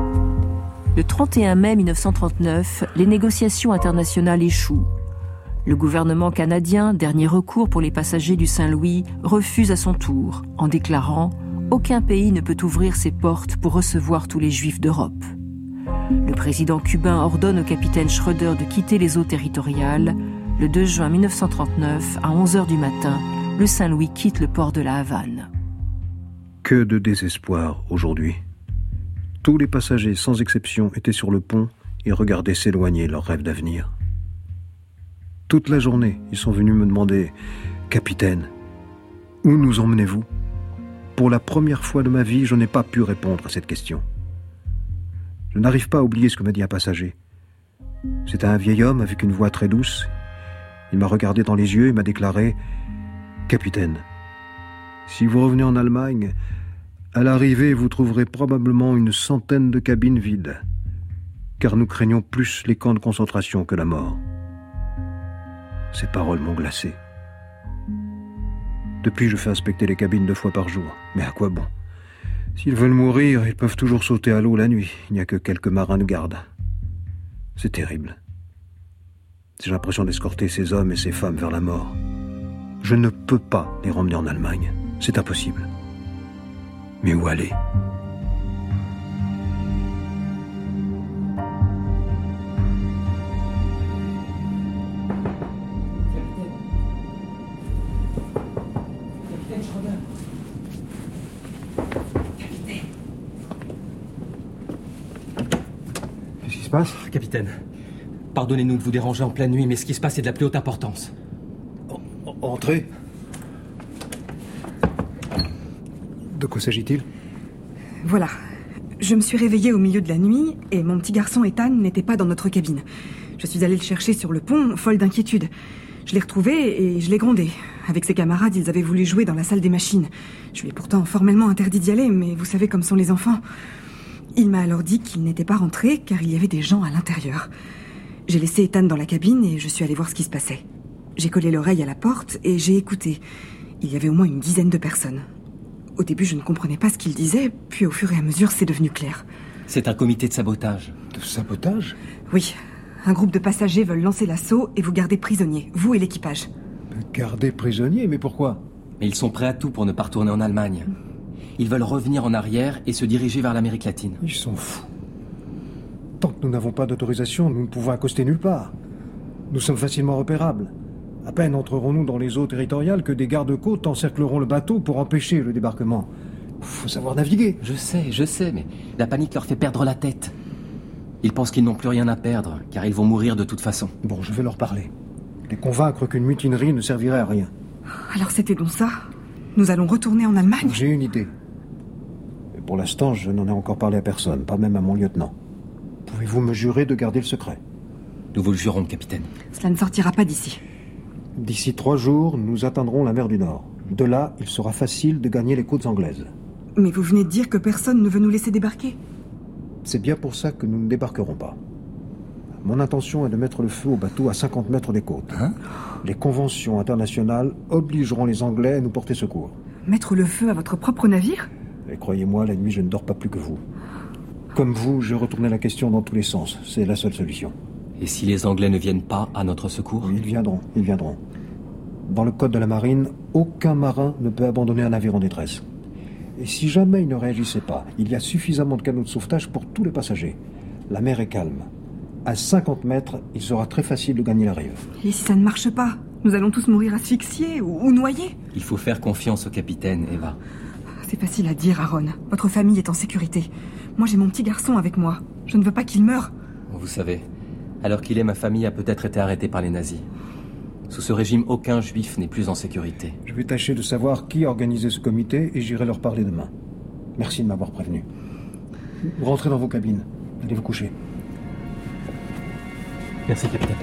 Le trente et un mai mille neuf cent trente-neuf, les négociations internationales échouent. Le gouvernement canadien, dernier recours pour les passagers du Saint-Louis, refuse à son tour, en déclarant « Aucun pays ne peut ouvrir ses portes pour recevoir tous les Juifs d'Europe ». Le président cubain ordonne au capitaine Schröder de quitter les eaux territoriales. Le deux juin mille neuf cent trente-neuf, à onze heures du matin, le Saint-Louis quitte le port de la Havane. Que de désespoir aujourd'hui. Tous les passagers, sans exception, étaient sur le pont et regardaient s'éloigner leurs rêves d'avenir. Toute la journée, ils sont venus me demander « Capitaine, où nous emmenez-vous » Pour la première fois de ma vie, je n'ai pas pu répondre à cette question. Je n'arrive pas à oublier ce que m'a dit un passager. C'était un vieil homme avec une voix très douce. Il m'a regardé dans les yeux et m'a déclaré « Capitaine, si vous revenez en Allemagne, à l'arrivée, vous trouverez probablement une centaine de cabines vides, car nous craignons plus les camps de concentration que la mort. » Ces paroles m'ont glacé. Depuis, je fais inspecter les cabines deux fois par jour. Mais à quoi bon? S'ils veulent mourir, ils peuvent toujours sauter à l'eau la nuit. Il n'y a que quelques marins de garde. C'est terrible. J'ai l'impression d'escorter ces hommes et ces femmes vers la mort. Je ne peux pas les ramener en Allemagne. C'est impossible. Mais où aller? Passe. Capitaine, pardonnez-nous de vous déranger en pleine nuit, mais ce qui se passe est de la plus haute importance. Entrez. De quoi s'agit-il? Voilà. Je me suis réveillée au milieu de la nuit et mon petit garçon Ethan n'était pas dans notre cabine. Je suis allée le chercher sur le pont, folle d'inquiétude. Je l'ai retrouvé et je l'ai grondé. Avec ses camarades, ils avaient voulu jouer dans la salle des machines. Je lui ai pourtant formellement interdit d'y aller, mais vous savez comme sont les enfants. Il m'a alors dit qu'il n'était pas rentré car il y avait des gens à l'intérieur. J'ai laissé Ethan dans la cabine et je suis allée voir ce qui se passait. J'ai collé l'oreille à la porte et j'ai écouté. Il y avait au moins une dizaine de personnes. Au début, je ne comprenais pas ce qu'ils disaient, puis au fur et à mesure, c'est devenu clair. C'est un comité de sabotage. De sabotage? Oui. Un groupe de passagers veulent lancer l'assaut et vous garder prisonnier, vous et l'équipage. Garder prisonnier? Mais pourquoi? Mais ils sont prêts à tout pour ne pas retourner en Allemagne. Ils veulent revenir en arrière et se diriger vers l'Amérique latine. Ils sont fous. Tant que nous n'avons pas d'autorisation, nous ne pouvons accoster nulle part. Nous sommes facilement repérables. À peine entrerons-nous dans les eaux territoriales que des gardes-côtes encercleront le bateau pour empêcher le débarquement. Il faut savoir naviguer. Je sais, je sais, mais la panique leur fait perdre la tête. Ils pensent qu'ils n'ont plus rien à perdre, car ils vont mourir de toute façon. Bon, je vais leur parler. Les convaincre qu'une mutinerie ne servirait à rien. Alors c'était donc ça? Nous allons retourner en Allemagne? J'ai une idée. Mais pour l'instant, je n'en ai encore parlé à personne, pas même à mon lieutenant. Pouvez-vous me jurer de garder le secret? Nous vous le jurons, capitaine. Cela ne sortira pas d'ici. D'ici trois jours, nous atteindrons la mer du Nord. De là, il sera facile de gagner les côtes anglaises. Mais vous venez de dire que personne ne veut nous laisser débarquer? C'est bien pour ça que nous ne débarquerons pas. Mon intention est de mettre le feu au bateau à cinquante mètres des côtes. Hein? Les conventions internationales obligeront les Anglais à nous porter secours. Mettre le feu à votre propre navire? Et croyez-moi, la nuit, je ne dors pas plus que vous. Comme vous, j'ai retourné la question dans tous les sens. C'est la seule solution. Et si les Anglais ne viennent pas à notre secours? Ils viendront, ils viendront. Dans le code de la marine, aucun marin ne peut abandonner un navire en détresse. Et si jamais il ne réagissait pas, il y a suffisamment de canaux de sauvetage pour tous les passagers. La mer est calme. À cinquante mètres, il sera très facile de gagner la rive. Et si ça ne marche pas? Nous allons tous mourir asphyxiés ou, ou noyés? Il faut faire confiance au capitaine, Eva. C'est facile à dire, Aaron. Votre famille est en sécurité. Moi, j'ai mon petit garçon avec moi. Je ne veux pas qu'il meure. Vous savez, alors qu'il est, ma famille a peut-être été arrêtée par les nazis. Sous ce régime, aucun juif n'est plus en sécurité. Je vais tâcher de savoir qui a organisé ce comité et j'irai leur parler demain. Merci de m'avoir prévenu. Vous rentrez dans vos cabines. Allez vous coucher. Merci, capitaine.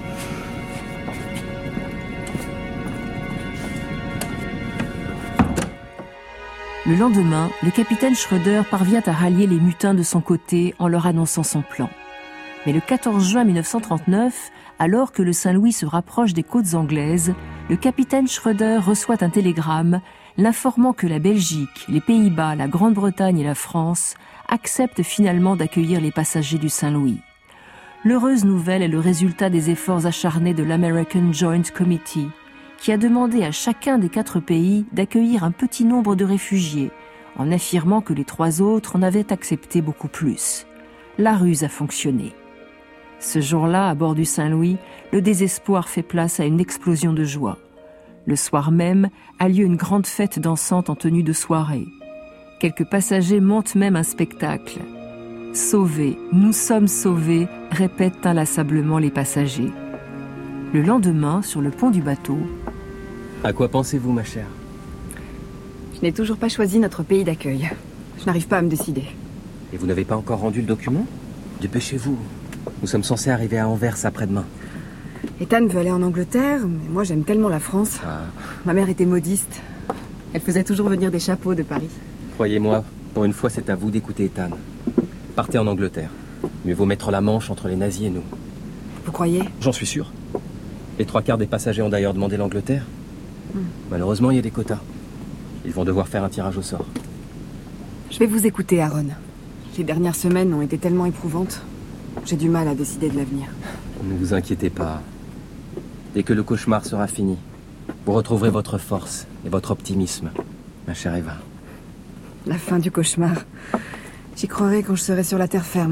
Le lendemain, le capitaine Schröder parvient à rallier les mutins de son côté en leur annonçant son plan. Mais le quatorze juin mille neuf cent trente-neuf, alors que le Saint-Louis se rapproche des côtes anglaises, le capitaine Schröder reçoit un télégramme l'informant que la Belgique, les Pays-Bas, la Grande-Bretagne et la France acceptent finalement d'accueillir les passagers du Saint-Louis. L'heureuse nouvelle est le résultat des efforts acharnés de l'American Joint Committee, qui a demandé à chacun des quatre pays d'accueillir un petit nombre de réfugiés, en affirmant que les trois autres en avaient accepté beaucoup plus. La ruse a fonctionné. Ce jour-là, à bord du Saint-Louis, le désespoir fait place à une explosion de joie. Le soir même, a lieu une grande fête dansante en tenue de soirée. Quelques passagers montent même un spectacle. « Sauvés, nous sommes sauvés », répètent inlassablement les passagers. Le lendemain, sur le pont du bateau... À quoi pensez-vous, ma chère ? Je n'ai toujours pas choisi notre pays d'accueil. Je n'arrive pas à me décider. Et vous n'avez pas encore rendu le document ? Dépêchez-vous. Nous sommes censés arriver à Anvers après-demain. Ethan veut aller en Angleterre, mais moi j'aime tellement la France. Ah. Ma mère était modiste. Elle faisait toujours venir des chapeaux de Paris. Croyez-moi, pour une fois c'est à vous d'écouter Ethan. Partez en Angleterre. Mieux vaut mettre la manche entre les nazis et nous. Vous croyez ? J'en suis sûr. Les trois quarts des passagers ont d'ailleurs demandé l'Angleterre. Hmm. Malheureusement, il y a des quotas. Ils vont devoir faire un tirage au sort. Je vais vous écouter, Aaron. Les dernières semaines ont été tellement éprouvantes. J'ai du mal à décider de l'avenir. Ne vous inquiétez pas. Dès que le cauchemar sera fini, vous retrouverez votre force et votre optimisme, ma chère Eva. La fin du cauchemar. J'y croirai quand je serai sur la terre ferme.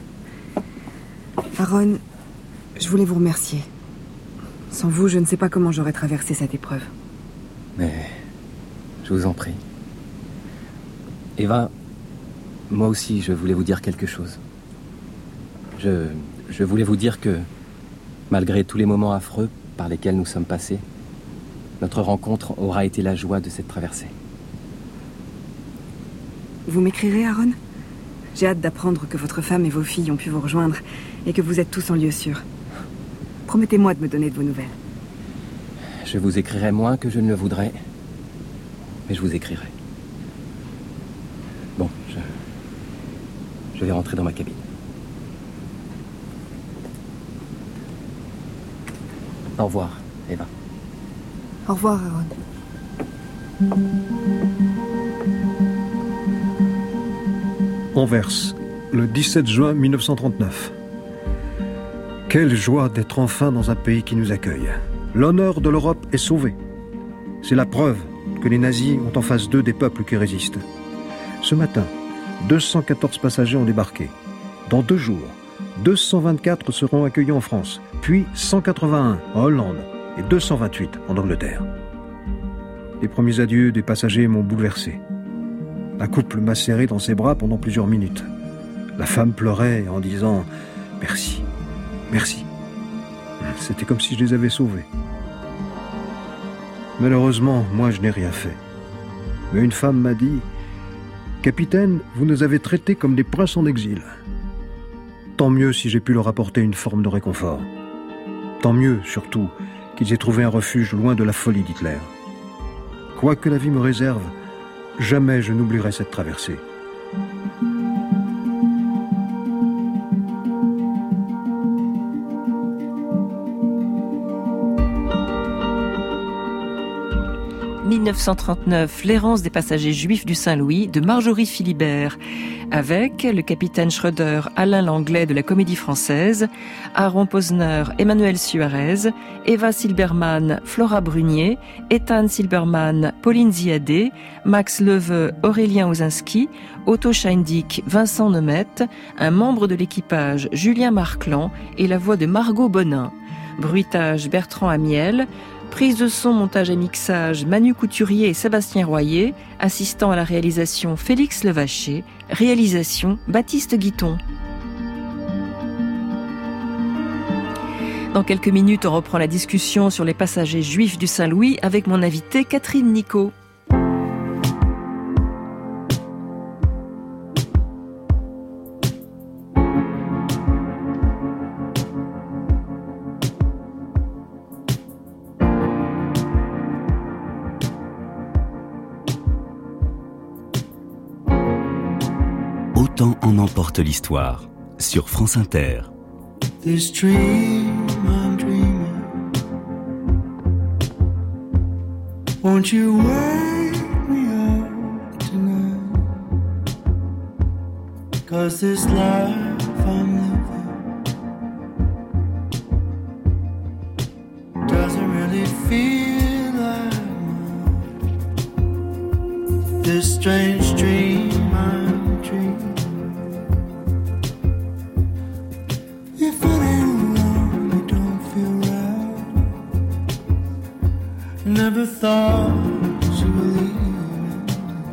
Aaron, je voulais vous remercier. Sans vous, je ne sais pas comment j'aurais traversé cette épreuve. Mais je vous en prie. Eva, moi aussi, je voulais vous dire quelque chose. Je, je voulais vous dire que, malgré tous les moments affreux par lesquels nous sommes passés, notre rencontre aura été la joie de cette traversée. Vous m'écrirez, Aaron ? J'ai hâte d'apprendre que votre femme et vos filles ont pu vous rejoindre et que vous êtes tous en lieu sûr. Promettez-moi de me donner de vos nouvelles. Je vous écrirai moins que je ne le voudrais, mais je vous écrirai. Bon, je... je vais rentrer dans ma cabine. Au revoir, Eva. Au revoir, Aaron. Anvers, le dix-sept juin mille neuf cent trente-neuf. Quelle joie d'être enfin dans un pays qui nous accueille. L'honneur de l'Europe est sauvé. C'est la preuve que les nazis ont en face d'eux des peuples qui résistent. Ce matin, deux cent quatorze passagers ont débarqué. Dans deux jours, deux cent vingt-quatre seront accueillis en France, puis cent quatre-vingt-un en Hollande et deux cent vingt-huit en Angleterre. Les premiers adieux des passagers m'ont bouleversé. Un couple m'a serré dans ses bras pendant plusieurs minutes. La femme pleurait en disant « Merci, merci ». C'était comme si je les avais sauvés. Malheureusement, moi je n'ai rien fait. Mais une femme m'a dit « Capitaine, vous nous avez traités comme des princes en exil. » Tant mieux si j'ai pu leur apporter une forme de réconfort. Tant mieux, surtout, qu'ils aient trouvé un refuge loin de la folie d'Hitler. Quoi que la vie me réserve, jamais je n'oublierai cette traversée. mille neuf cent trente-neuf, l'errance des passagers juifs du Saint-Louis de Marjorie Philibert, avec le capitaine Schröder, Alain Langlais de la Comédie Française, Aaron Posner, Emmanuel Suarez, Eva Silberman, Flora Brunier, Ethan Silberman, Pauline Ziadé, Max Leveux, Aurélien Ozinski, Otto Scheindick, Vincent Nemeth, un membre de l'équipage, Julien Marclan, et la voix de Margot Bonin. Bruitage, Bertrand Amiel. Prise de son, montage et mixage, Manu Couturier et Sébastien Royer. Assistant à la réalisation, Félix Levaché. Réalisation, Baptiste Guiton. Dans quelques minutes, on reprend la discussion sur les passagers juifs du Saint-Louis avec mon invitée Catherine Nicot. Autant en emporte l'histoire, sur France Inter. This dream I'm dreaming, won't you wake me up tonight? 'Cause this life I'm living doesn't really feel like mine. This strange dream I'm dreaming, if it ain't wrong, it don't feel right. Never thought you were leaving.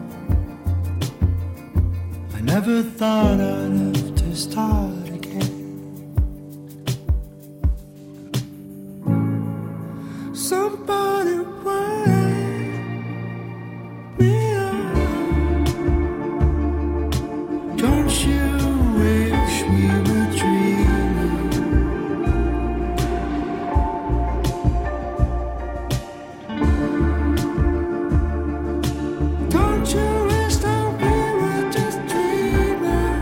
I never thought I'd have to start again. Somebody wake me up. Don't you wish we were dreaming? Don't you wish that we were just dreaming?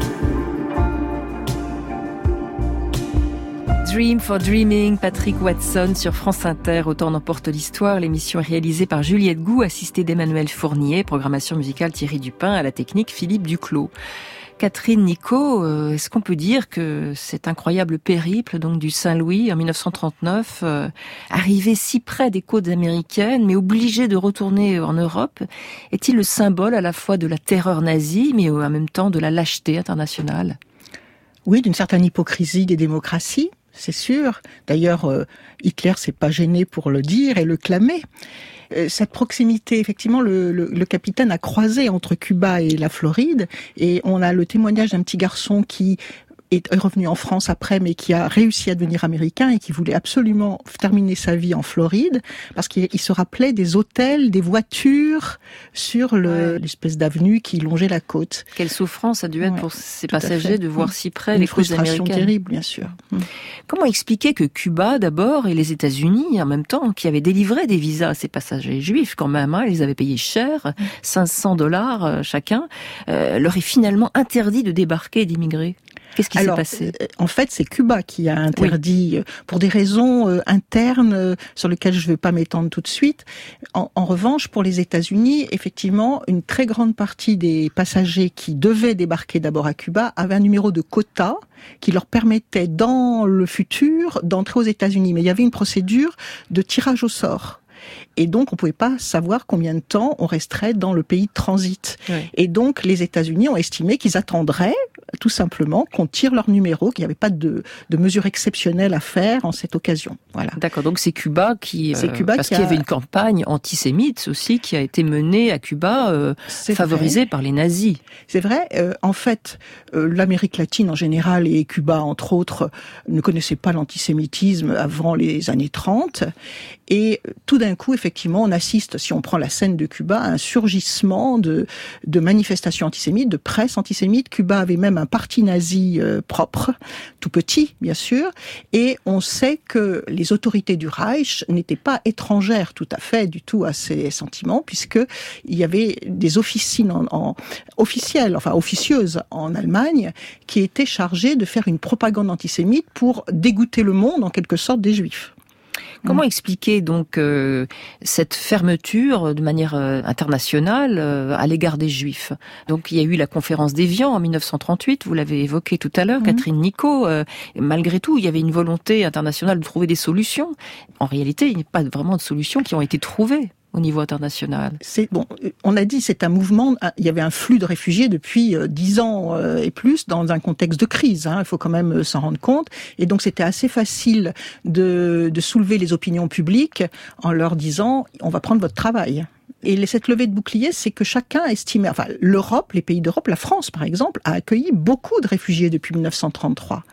Dream for Dreaming, Patrick Watson sur France Inter. Autant n'emporte l'histoire. L'émission est réalisée par Juliette Gou, assistée d'Emmanuel Fournier. Programmation musicale Thierry Dupin, à la technique Philippe Duclos. Catherine Nicot, euh, est-ce qu'on peut dire que cet incroyable périple donc du Saint-Louis en dix-neuf cent trente-neuf, euh, arrivé si près des côtes américaines, mais obligé de retourner en Europe, est-il le symbole à la fois de la terreur nazie, mais en même temps de la lâcheté internationale ? Oui, d'une certaine hypocrisie des démocraties, c'est sûr. D'ailleurs, euh, Hitler s'est pas gêné pour le dire et le clamer. Euh, cette proximité, effectivement, le, le, le capitaine a croisé entre Cuba et la Floride, et on a le témoignage d'un petit garçon qui est revenu en France après, mais qui a réussi à devenir américain et qui voulait absolument terminer sa vie en Floride, parce qu'il se rappelait des hôtels, des voitures sur le, ouais. l'espèce d'avenue qui longeait la côte. Quelle souffrance ça a dû être ouais, pour ces passagers de voir si près Une les côtes américaines. Une frustration terrible, bien sûr. Comment expliquer que Cuba, d'abord, et les États-Unis, en même temps, qui avaient délivré des visas à ces passagers juifs, quand même, hein, ils avaient payé cher, cinq cents dollars chacun, euh, leur est finalement interdit de débarquer et d'immigrer? Qu'est-ce qui Alors, s'est passé ? En fait, c'est Cuba qui a interdit, oui. pour des raisons euh, internes euh, sur lesquelles je ne vais pas m'étendre tout de suite. En, en revanche, pour les États-Unis, effectivement, une très grande partie des passagers qui devaient débarquer d'abord à Cuba avaient un numéro de quota qui leur permettait, dans le futur, d'entrer aux États-Unis. Mais il y avait une procédure de tirage au sort. Et donc, on ne pouvait pas savoir combien de temps on resterait dans le pays de transit. Oui. Et donc, les États-Unis ont estimé qu'ils attendraient, tout simplement, qu'on tire leur numéro, qu'il n'y avait pas de, de mesures exceptionnelles à faire en cette occasion. Voilà. D'accord, donc c'est Cuba qui... C'est Cuba euh, parce qui a... qu'il y avait une campagne antisémite aussi qui a été menée à Cuba, euh, favorisée vrai. par les nazis. C'est vrai. Euh, en fait, euh, l'Amérique latine en général et Cuba, entre autres, ne connaissaient pas l'antisémitisme avant les années trente. Et tout d'un coup, effectivement, on assiste, si on prend la scène de Cuba, à un surgissement de, de manifestations antisémites, de presse antisémite. Cuba avait même un parti nazi euh, propre, tout petit, bien sûr. Et on sait que les autorités du Reich n'étaient pas étrangères tout à fait du tout à ces sentiments, puisqu'il y avait des officines en, en, officielles, enfin officieuses en Allemagne, qui étaient chargées de faire une propagande antisémite pour dégoûter le monde, en quelque sorte, des Juifs. Comment expliquer donc euh, cette fermeture de manière euh, internationale euh, à l'égard des Juifs ? Donc il y a eu la conférence d'Évian en dix-neuf cent trente-huit, vous l'avez évoqué tout à l'heure, mmh. Catherine Nicot. Euh, malgré tout, il y avait une volonté internationale de trouver des solutions. En réalité, il n'y a pas vraiment de solutions qui ont été trouvées au niveau international. C'est bon. On a dit c'est un mouvement. Il y avait un flux de réfugiés depuis dix ans et plus dans un contexte de crise. Hein, il faut quand même s'en rendre compte. Et donc c'était assez facile de, de soulever les opinions publiques en leur disant on va prendre votre travail. Et cette levée de bouclier, c'est que chacun estimait, enfin l'Europe, les pays d'Europe, la France par exemple, a accueilli beaucoup de réfugiés depuis dix-neuf cent trente-trois.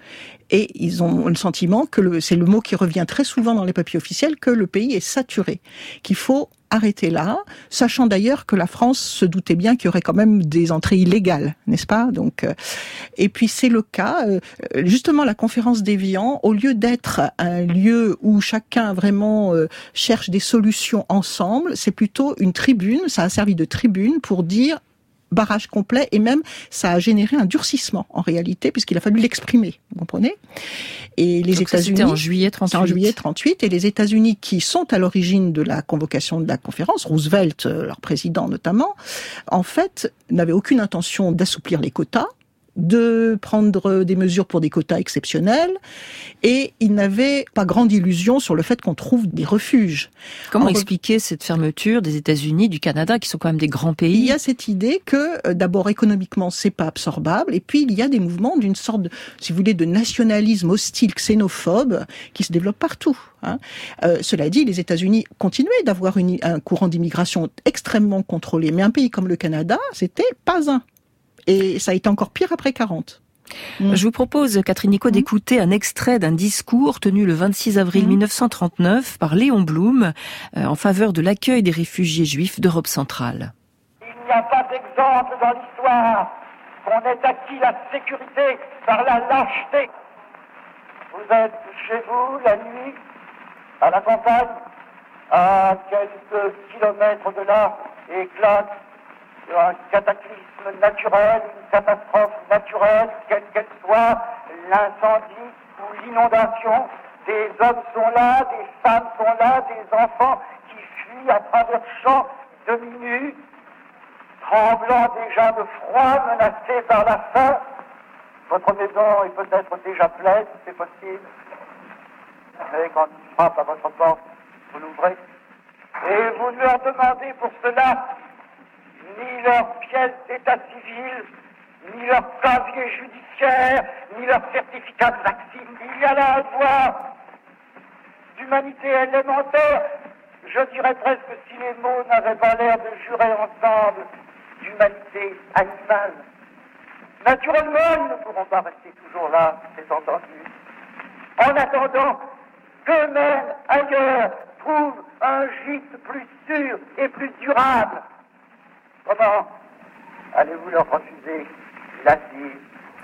Et ils ont le sentiment que le, c'est le mot qui revient très souvent dans les papiers officiels, que le pays est saturé, qu'il faut arrêter là, sachant d'ailleurs que la France se doutait bien qu'il y aurait quand même des entrées illégales, n'est-ce pas ? Donc, euh, et puis c'est le cas. Euh, justement, la conférence d'Évian, au lieu d'être un lieu où chacun vraiment euh, cherche des solutions ensemble, c'est plutôt une tribune. Ça a servi de tribune pour dire barrage complet, et même ça a généré un durcissement en réalité, puisqu'il a fallu l'exprimer, vous comprenez ? Et les Donc États-Unis, c'était en juillet trente-huit. en juillet trente-huit, et les États-Unis qui sont à l'origine de la convocation de la conférence, Roosevelt, leur président notamment, en fait, n'avaient aucune intention d'assouplir les quotas, de prendre des mesures pour des quotas exceptionnels, et il n'avait pas grande illusion sur le fait qu'on trouve des refuges. Comment en expliquer re... cette fermeture des États-Unis, du Canada, qui sont quand même des grands pays ? Il y a cette idée que, d'abord, économiquement, c'est pas absorbable, et puis il y a des mouvements d'une sorte, de, si vous voulez, de nationalisme hostile, xénophobe, qui se développent partout. Hein. Euh, cela dit, les États-Unis continuaient d'avoir une, un courant d'immigration extrêmement contrôlé, mais un pays comme le Canada, c'était pas un. Et ça a été encore pire après quarante. Mmh. Je vous propose, Catherine Nicot, mmh. d'écouter un extrait d'un discours tenu le vingt-six avril mmh. mille neuf cent trente-neuf par Léon Blum euh, en faveur de l'accueil des réfugiés juifs d'Europe centrale. Il n'y a pas d'exemple dans l'histoire qu'on ait acquis la sécurité par la lâcheté. Vous êtes chez vous la nuit, à la campagne, à quelques kilomètres de là, éclate un cataclysme naturel, une catastrophe naturelle, quelle qu'elle soit, l'incendie ou l'inondation. Des hommes sont là, des femmes sont là, des enfants qui fuient à travers champs demi-nus, tremblant déjà de froid, menacés par la faim. Votre maison est peut-être déjà pleine, c'est possible. Mais quand ils frappent à votre porte, vous l'ouvrez. Et vous ne leur demandez pour cela ni leur pièce d'état civil, ni leur casier judiciaire, ni leur certificat de vaccine. Il y a là un devoir d'humanité élémentaire. Je dirais presque, si les mots n'avaient pas l'air de jurer ensemble, d'humanité animale. Naturellement, ils ne pourront pas rester toujours là, c'est entendu. En attendant qu'eux-mêmes, ailleurs, trouvent un gîte plus sûr et plus durable. Comment allez-vous leur refuser l'asile ?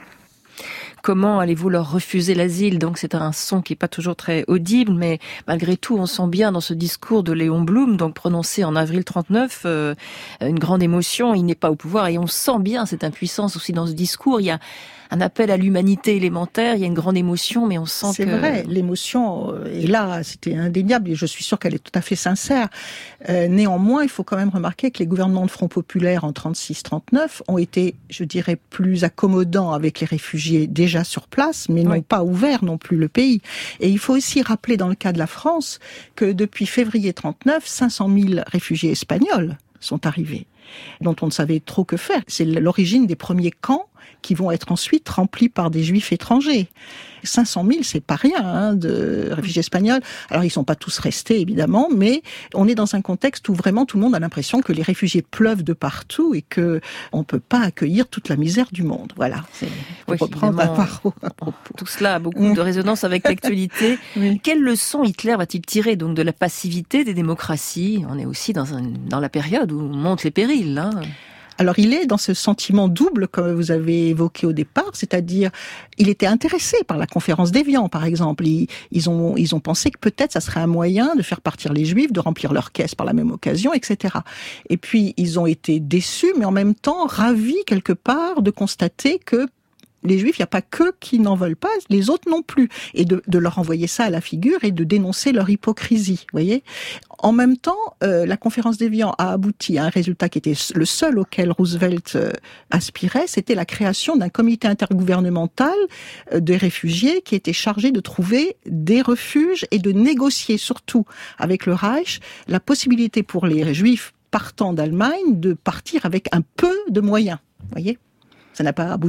Comment allez-vous leur refuser l'asile ? Donc c'est un son qui est pas toujours très audible, mais malgré tout, on sent bien dans ce discours de Léon Blum, donc prononcé en avril trente-neuf, euh, une grande émotion. Il n'est pas au pouvoir et on sent bien cette impuissance aussi dans ce discours. Il y a un appel à l'humanité élémentaire, il y a une grande émotion, mais on sent c'est que... C'est vrai, l'émotion est là, c'était indéniable, et je suis sûre qu'elle est tout à fait sincère. Euh, néanmoins, il faut quand même remarquer que les gouvernements de Front Populaire en trente-six trente-neuf ont été, je dirais, plus accommodants avec les réfugiés déjà sur place, mais oui. n'ont pas ouvert non plus le pays. Et il faut aussi rappeler, dans le cas de la France, que depuis février trente-neuf, cinq cent mille réfugiés espagnols sont arrivés, dont on ne savait trop que faire. C'est l'origine des premiers camps qui vont être ensuite remplis par des juifs étrangers. cinq cent mille, c'est pas rien, hein, de réfugiés espagnols. Alors, ils sont pas tous restés, évidemment, mais on est dans un contexte où vraiment tout le monde a l'impression que les réfugiés pleuvent de partout et que on peut pas accueillir toute la misère du monde. Voilà. C'est, oui, reprendre à part. Tout cela a beaucoup de résonance avec l'actualité. Oui. Quelle leçon Hitler va-t-il tirer, donc, de la passivité des démocraties ? On est aussi dans un, dans la période où montent les périls, hein. Alors il est dans ce sentiment double comme vous avez évoqué au départ, c'est-à-dire il était intéressé par la conférence d'Évian par exemple. Ils, ils ont ils ont pensé que peut-être ça serait un moyen de faire partir les Juifs, de remplir leurs caisses par la même occasion, et cetera. Et puis ils ont été déçus, mais en même temps ravis quelque part de constater que les Juifs, il n'y a pas qu'eux qui n'en veulent pas, les autres non plus. Et de, de leur envoyer ça à la figure et de dénoncer leur hypocrisie, voyez. En même temps, euh, la conférence d'Évian a abouti à un résultat qui était le seul auquel Roosevelt euh, aspirait, c'était la création d'un comité intergouvernemental euh, des réfugiés qui était chargé de trouver des refuges et de négocier surtout avec le Reich la possibilité pour les Juifs partant d'Allemagne de partir avec un peu de moyens, voyez. Ça n'a pas abouti.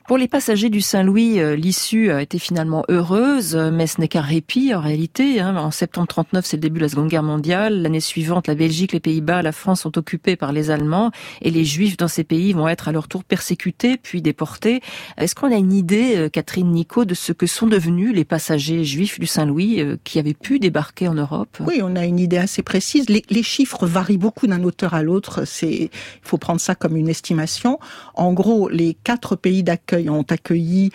Pour les passagers du Saint-Louis, l'issue a été finalement heureuse, mais ce n'est qu'un répit en réalité. En septembre trente-neuf, c'est le début de la Seconde Guerre mondiale. L'année suivante, la Belgique, les Pays-Bas, la France sont occupés par les Allemands et les Juifs dans ces pays vont être à leur tour persécutés puis déportés. Est-ce qu'on a une idée, Catherine Nicot, de ce que sont devenus les passagers juifs du Saint-Louis qui avaient pu débarquer en Europe? Oui, on a une idée assez précise. Les, les chiffres varient beaucoup d'un auteur à l'autre. C'est, il faut prendre ça comme une estimation. En gros, les quatre pays d'accueil ont accueilli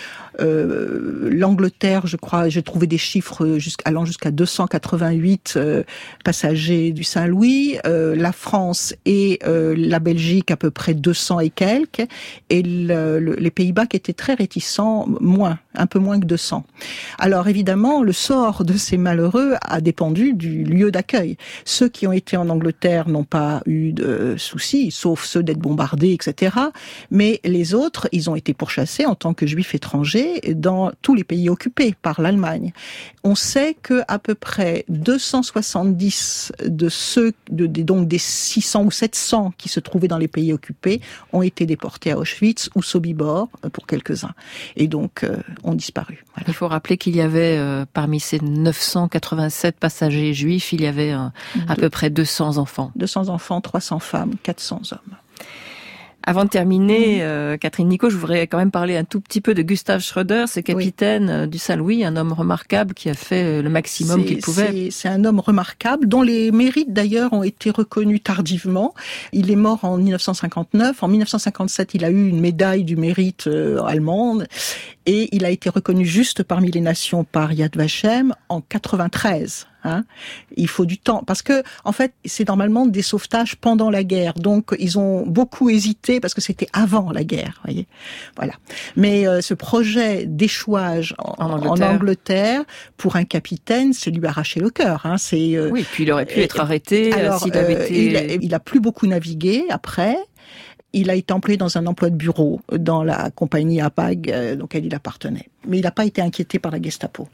euh, l'Angleterre, je crois, j'ai trouvé des chiffres jusqu'à, allant jusqu'à deux cent quatre-vingt-huit euh, passagers du Saint-Louis, euh, la France et euh, la Belgique à peu près deux cents et quelques, et le, le, les Pays-Bas qui étaient très réticents, moins, un peu moins que deux cents. Alors évidemment, le sort de ces malheureux a dépendu du lieu d'accueil. Ceux qui ont été en Angleterre n'ont pas eu de soucis, sauf ceux d'être bombardés, et cetera. Mais les autres, ils ont été pourchassés en tant que juifs étrangers dans tous les pays occupés par l'Allemagne. On sait que à peu près deux cent soixante-dix de ceux, de, de, donc des six cents ou sept cents qui se trouvaient dans les pays occupés ont été déportés à Auschwitz ou Sobibor pour quelques-uns. Et donc, euh, ont disparu. Voilà. Il faut rappeler qu'il y avait, euh, parmi ces neuf cent quatre-vingt-sept passagers juifs, il y avait euh, à peu près deux cents enfants. deux cents enfants, trois cents femmes, quatre cents hommes. Avant de terminer, euh, Catherine Nicot, je voudrais quand même parler un tout petit peu de Gustav Schröder, ce capitaine oui. du Saint-Louis, un homme remarquable qui a fait le maximum c'est, qu'il pouvait. C'est, c'est un homme remarquable, dont les mérites d'ailleurs ont été reconnus tardivement. Il est mort en dix-neuf cent cinquante-neuf. En dix-neuf cent cinquante-sept, il a eu une médaille du mérite euh, allemande. Et il a été reconnu juste parmi les nations par Yad Vashem en quatre-vingt-treize. Hein. Il faut du temps parce que en fait c'est normalement des sauvetages pendant la guerre, donc ils ont beaucoup hésité parce que c'était avant la guerre, voyez. Voilà. Mais euh, ce projet d'échouage en, en, Angleterre. en Angleterre pour un capitaine, c'est lui arracher le cœur. Hein. C'est euh, oui, puis il aurait pu être arrêté. Alors, s'il avait euh, été... il, a, il a plus beaucoup navigué après. Il a été employé dans un emploi de bureau dans la compagnie Hapag, euh, auquel il appartenait. Mais il n'a pas été inquiété par la Gestapo.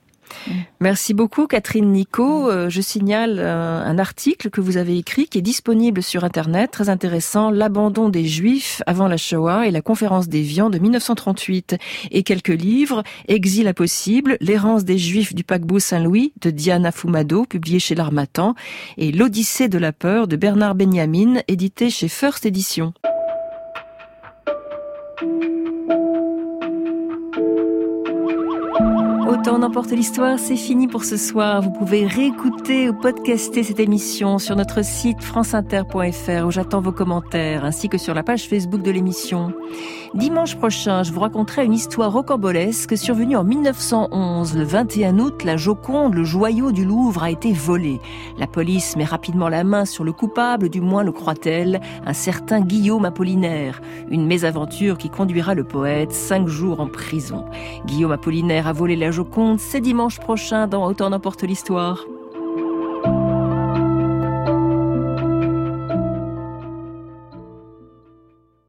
Merci beaucoup Catherine Nicot. Euh, je signale euh, un article que vous avez écrit qui est disponible sur Internet, très intéressant, l'abandon des Juifs avant la Shoah et la conférence d'Évian de dix-neuf cent trente-huit. Et quelques livres, Exil impossible, l'errance des Juifs du paquebot Saint-Louis de Diana Fumado, publié chez l'Harmattan, et l'Odyssée de la peur de Bernard Benjamin, édité chez First Éditions. Autant n'emporte l'histoire, c'est fini pour ce soir. Vous pouvez réécouter ou podcaster cette émission sur notre site franceinter point f r où j'attends vos commentaires, ainsi que sur la page Facebook de l'émission. Dimanche prochain, je vous raconterai une histoire rocambolesque survenue en mille neuf cent onze. Le vingt et un août, la Joconde, le joyau du Louvre, a été volée. La police met rapidement la main sur le coupable, du moins le croit-elle, un certain Guillaume Apollinaire. Une mésaventure qui conduira le poète cinq jours en prison. Guillaume Apollinaire a volé la Joconde, c'est dimanche prochain dans Autant n'emporte l'histoire.